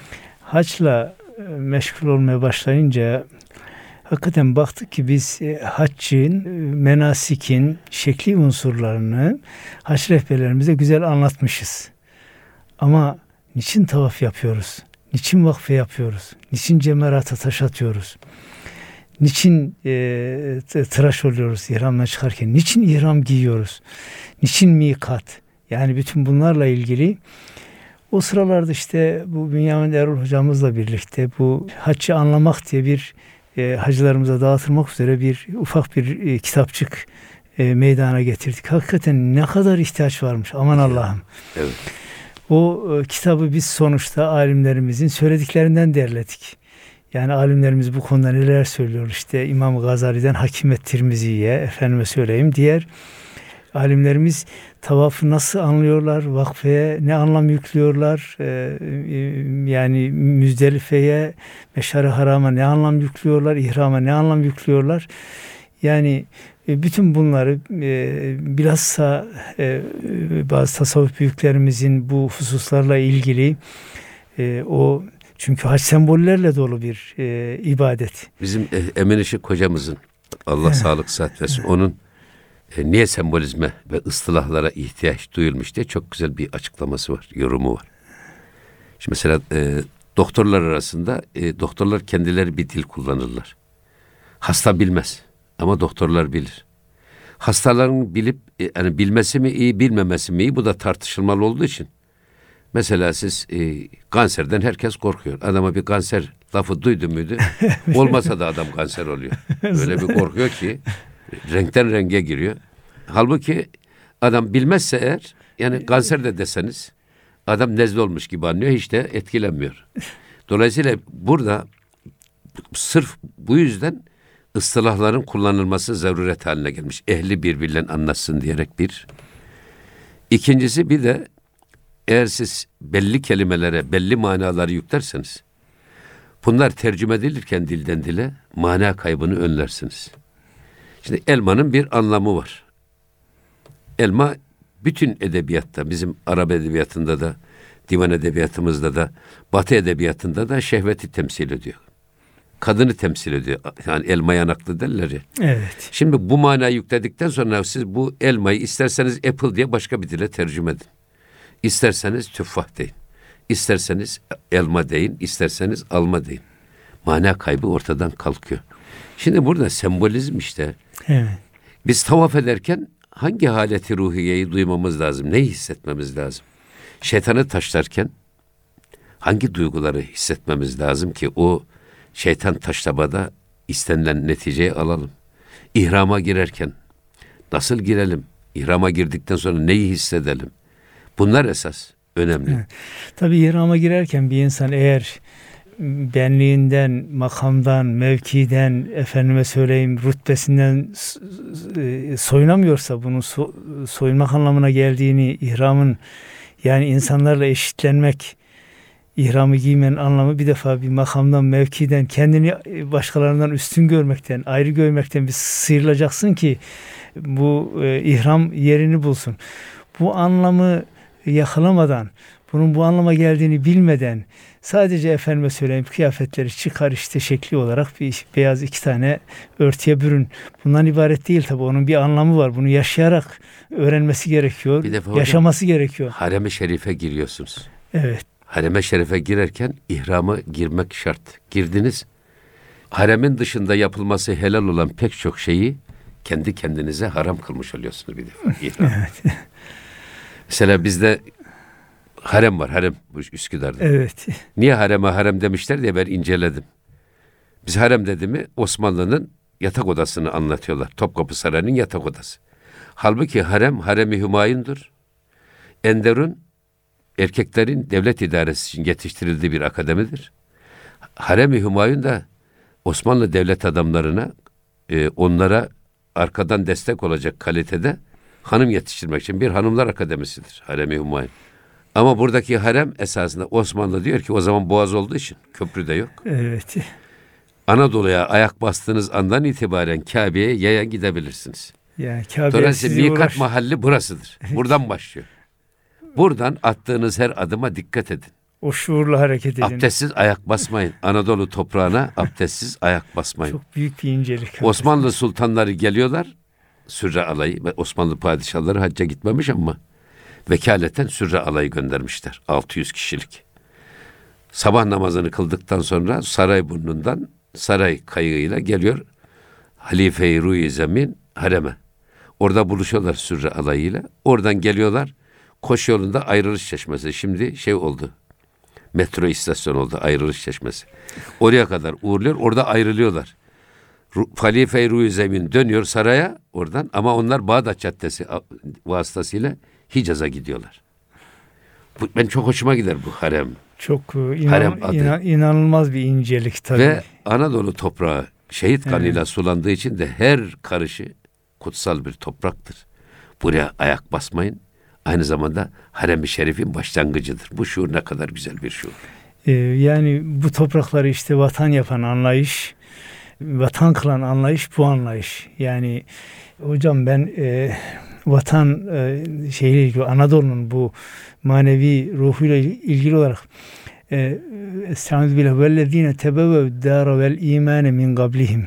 haçla e, meşgul olmaya başlayınca hakikaten baktık ki biz e, haccın, e, menasikin şekli unsurlarını haç rehberlerimize güzel anlatmışız. Ama niçin tavaf yapıyoruz? Niçin vakfe yapıyoruz? Niçin cemerata taş atıyoruz? Niçin e, tıraş oluyoruz ihramdan çıkarken? Niçin ihram giyiyoruz? Niçin mikat? Yani bütün bunlarla ilgili o sıralarda işte bu Bünyamin Erol hocamızla birlikte bu haccı anlamak diye bir e, hacılarımıza dağıtılmak üzere bir ufak bir e, kitapçık e, meydana getirdik. Hakikaten ne kadar ihtiyaç varmış. Aman Allah'ım. Evet. O e, kitabı biz sonuçta alimlerimizin söylediklerinden derledik. Yani alimlerimiz bu konuda neler söylüyor? İşte İmam Gazali'den Hakimet Tirmizi'ye, efendime söyleyeyim, diğer alimlerimiz tavafı nasıl anlıyorlar, vakfeye ne anlam yüklüyorlar, ee, yani Müzdelife'ye, Meş'ar-ı Haram'a ne anlam yüklüyorlar, İhram'a ne anlam yüklüyorlar. Yani e, bütün bunları e, bilhassa e, bazı tasavvuf büyüklerimizin bu hususlarla ilgili e, o çünkü hac sembollerle dolu bir e, ibadet. Bizim e, Emin Işık hocamızın, Allah Evet. sağlık sıhhat versin, onun e, niye sembolizme ve ıstılahlara ihtiyaç duyulmuş diye çok güzel bir açıklaması var, yorumu var. Şimdi mesela e, doktorlar arasında e, doktorlar kendileri bir dil kullanırlar. Hasta bilmez ama doktorlar bilir. Hastaların bilip e, yani bilmesi mi iyi, bilmemesi mi iyi, bu da tartışılmalı olduğu için. Mesela siz e, kanserden herkes korkuyor. Adama bir kanser lafı duydu muydu? Olmasa da adam kanser oluyor. Öyle bir korkuyor ki renkten renge giriyor. Halbuki adam bilmezse eğer, yani kanser de deseniz adam nezle olmuş gibi anlıyor, hiç de etkilenmiyor. Dolayısıyla burada sırf bu yüzden ıstılahların kullanılması zaruret haline gelmiş. Ehli birbirlerini anlatsın diyerek bir. İkincisi bir de eğer siz belli kelimelere, belli manaları yüklerseniz, bunlar tercüme edilirken dilden dile mana kaybını önlersiniz. Şimdi elmanın bir anlamı var. Elma bütün edebiyatta, bizim Arap edebiyatında da, divan edebiyatımızda da, Batı edebiyatında da şehveti temsil ediyor. Kadını temsil ediyor. Yani elma yanaklı derler ya. Evet. Şimdi bu manayı yükledikten sonra siz bu elmayı isterseniz apple diye başka bir dile tercüme edin. İsterseniz tüffah deyin. İsterseniz elma deyin. İsterseniz alma deyin. Mana kaybı ortadan kalkıyor. Şimdi burada sembolizm işte. Evet. Biz tavaf ederken hangi haleti ruhiyeyi duymamız lazım? Neyi hissetmemiz lazım? Şeytanı taşlarken hangi duyguları hissetmemiz lazım ki o şeytan taşlamada istenilen neticeyi alalım? İhrama girerken nasıl girelim? İhrama girdikten sonra neyi hissedelim? Bunlar esas önemli. Evet. Tabii ihrama girerken bir insan eğer benliğinden, makamdan, mevkiden, efendime söyleyeyim rütbesinden soyunamıyorsa, bunun so, soyunmak anlamına geldiğini, ihramın yani insanlarla eşitlenmek, ihramı giymenin anlamı bir defa bir makamdan, mevkiden, kendini başkalarından üstün görmekten, ayrı görmekten bir sıyrılacaksın ki bu e, ihram yerini bulsun. Bu anlamı yakalamadan, bunun bu anlama geldiğini bilmeden sadece efendime söyleyeyim kıyafetleri çıkar işte şekli olarak bir beyaz iki tane örtüye bürün. Bundan ibaret değil tabii. Onun bir anlamı var. Bunu yaşayarak öğrenmesi gerekiyor. Bir defa yaşaması hocam, gerekiyor. Harem-i Şerif'e giriyorsunuz. Evet. Harem-i Şerif'e girerken ihrama girmek şart. Girdiniz. Haremin dışında yapılması helal olan pek çok şeyi kendi kendinize haram kılmış oluyorsunuz bir defa. İhram. Evet. Mesela bizde harem var, harem bu Üsküdar'da. Evet. Niye hareme harem demişler diye ben inceledim. Biz harem dedi mi Osmanlı'nın yatak odasını anlatıyorlar. Topkapı Sarayı'nın yatak odası. Halbuki harem, harem-i Hümayun'dur. Enderun, erkeklerin devlet idaresi için yetiştirildiği bir akademidir. Harem-i Hümayun da Osmanlı devlet adamlarına, e, onlara arkadan destek olacak kalitede hanım yetiştirmek için bir hanımlar akademisidir Harem-i Hümayun. Ama buradaki harem esasında Osmanlı diyor ki o zaman boğaz olduğu için köprü de yok. Evet. Anadolu'ya ayak bastığınız andan itibaren Kabe'ye yaya gidebilirsiniz. Yani Kabe'ye Dolayısıyla sizi mikat uğraş... mahalli burasıdır. Buradan başlıyor. Buradan attığınız her adıma dikkat edin. O şuurla hareket edin. Abdestsiz ayak basmayın. Anadolu toprağına abdestsiz ayak basmayın. Çok büyük bir incelik. Osmanlı sultanları geliyorlar. Sürre alayı ve Osmanlı padişahları hacca gitmemiş ama vekaleten sürre alayı göndermişler. altı yüz kişilik. Sabah namazını kıldıktan sonra Sarayburnu'ndan saray kayığıyla geliyor Halife-i Ruh-i Zemin hareme. Orada buluşuyorlar sürre alayıyla. Oradan geliyorlar koşu yolunda Ayrılış Çeşmesi. Şimdi şey oldu. Metro istasyon oldu Ayrılış Çeşmesi. Oraya kadar uğurluyor. Orada ayrılıyorlar. Halife-i Ruh-i Zemin dönüyor saraya oradan ama onlar Bağdat Caddesi vasıtasıyla Hicaz'a gidiyorlar. Bu, ben çok hoşuma gider bu harem. Çok inan, Harem adı. inan, inanılmaz bir incelik tabii. Ve Anadolu toprağı şehit kanıyla Evet. sulandığı için de her karışı kutsal bir topraktır. Buraya ayak basmayın. Aynı zamanda Harem-i Şerif'in başlangıcıdır. Bu şuur ne kadar güzel bir şuur. Ee, yani bu toprakları işte vatan yapan anlayış, vatan kılan anlayış bu anlayış. Yani hocam ben e, vatan e, şeyle ilgili Anadolu'nun bu manevi ruhuyla ilgili olarak Estaizu billah vellezine tebevvev dâra vel imâne min gablihim.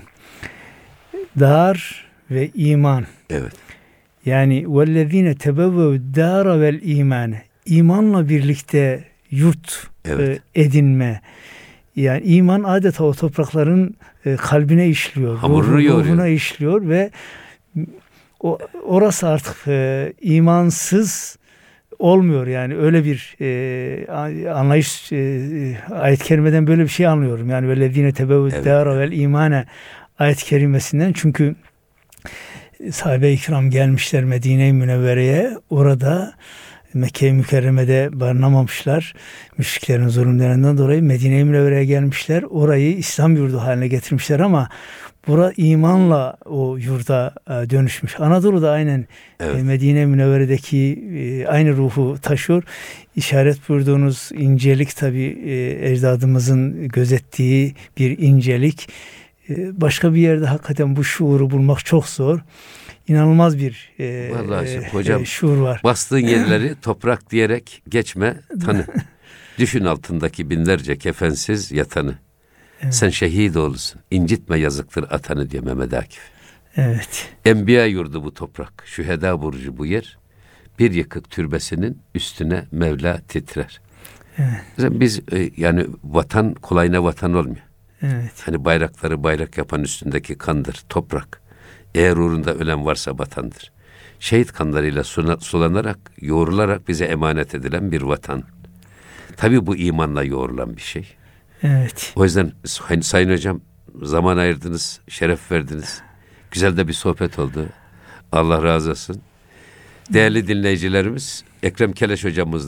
Dar ve iman. Evet. Yani vellezine tebevvev dâra vel imâne. İmanla birlikte yurt Evet. e, edinme. Yani iman adeta o toprakların e, kalbine işliyor. Hamurunu ruhu- yoğuruyor. Ruhuna işliyor ve o, orası artık e, imansız olmuyor yani öyle bir e, anlayış e, ayet-i kerimeden böyle bir şey anlıyorum. Yani vellezine tebevvev dâra vel imâne ayet-i kerimesinden çünkü sahabe-i kiram gelmişler Medine-i Münevvere'ye orada Mekke-i Mükerreme'de barınamamışlar. Müşriklerin zulümlerinden dolayı Medine-i Münevvere'ye gelmişler. Orayı İslam yurdu haline getirmişler ama bura imanla o yurda dönüşmüş. Anadolu da aynen Evet. Medine-i Münevvere'deki aynı ruhu taşıyor. İşaret buyurduğunuz incelik tabii ecdadımızın gözettiği bir incelik. Başka bir yerde hakikaten bu şuuru bulmak çok zor. İnanılmaz bir e, Vallahi hocam, e, şuur var. Bastığın yerleri toprak diyerek geçme, tanı. Düşün altındaki binlerce kefensiz yatanı. Evet. Sen şehit oğlusun. İncitme yazıktır atanı diyor Mehmet Akif. Evet. Enbiya yurdu bu toprak. Şüheda burcu bu yer. Bir yıkık türbesinin üstüne Mevla titrer. Evet. Biz e, yani vatan kolayına vatan olmuyor. Evet. Hani bayrakları bayrak yapan üstündeki kandır, toprak. Eğer uğrunda ölen varsa vatandır. Şehit kanlarıyla suna, sulanarak, yoğrularak bize emanet edilen bir vatan. Tabii bu imanla yoğrulan bir şey. Evet. O yüzden Sayın Hocam zaman ayırdınız, şeref verdiniz. Güzel de bir sohbet oldu. Allah razı olsun. Değerli dinleyicilerimiz, Ekrem Keleş hocamızla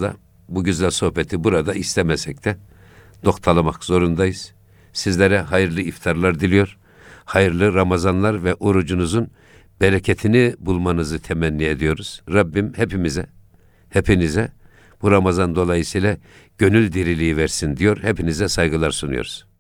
bu güzel sohbeti burada istemesek de noktalamak zorundayız. Sizlere hayırlı iftarlar diliyor. Hayırlı Ramazanlar ve orucunuzun bereketini bulmanızı temenni ediyoruz. Rabbim hepimize, hepinize bu Ramazan dolayısıyla gönül diriliği versin diyor. Hepinize saygılar sunuyoruz.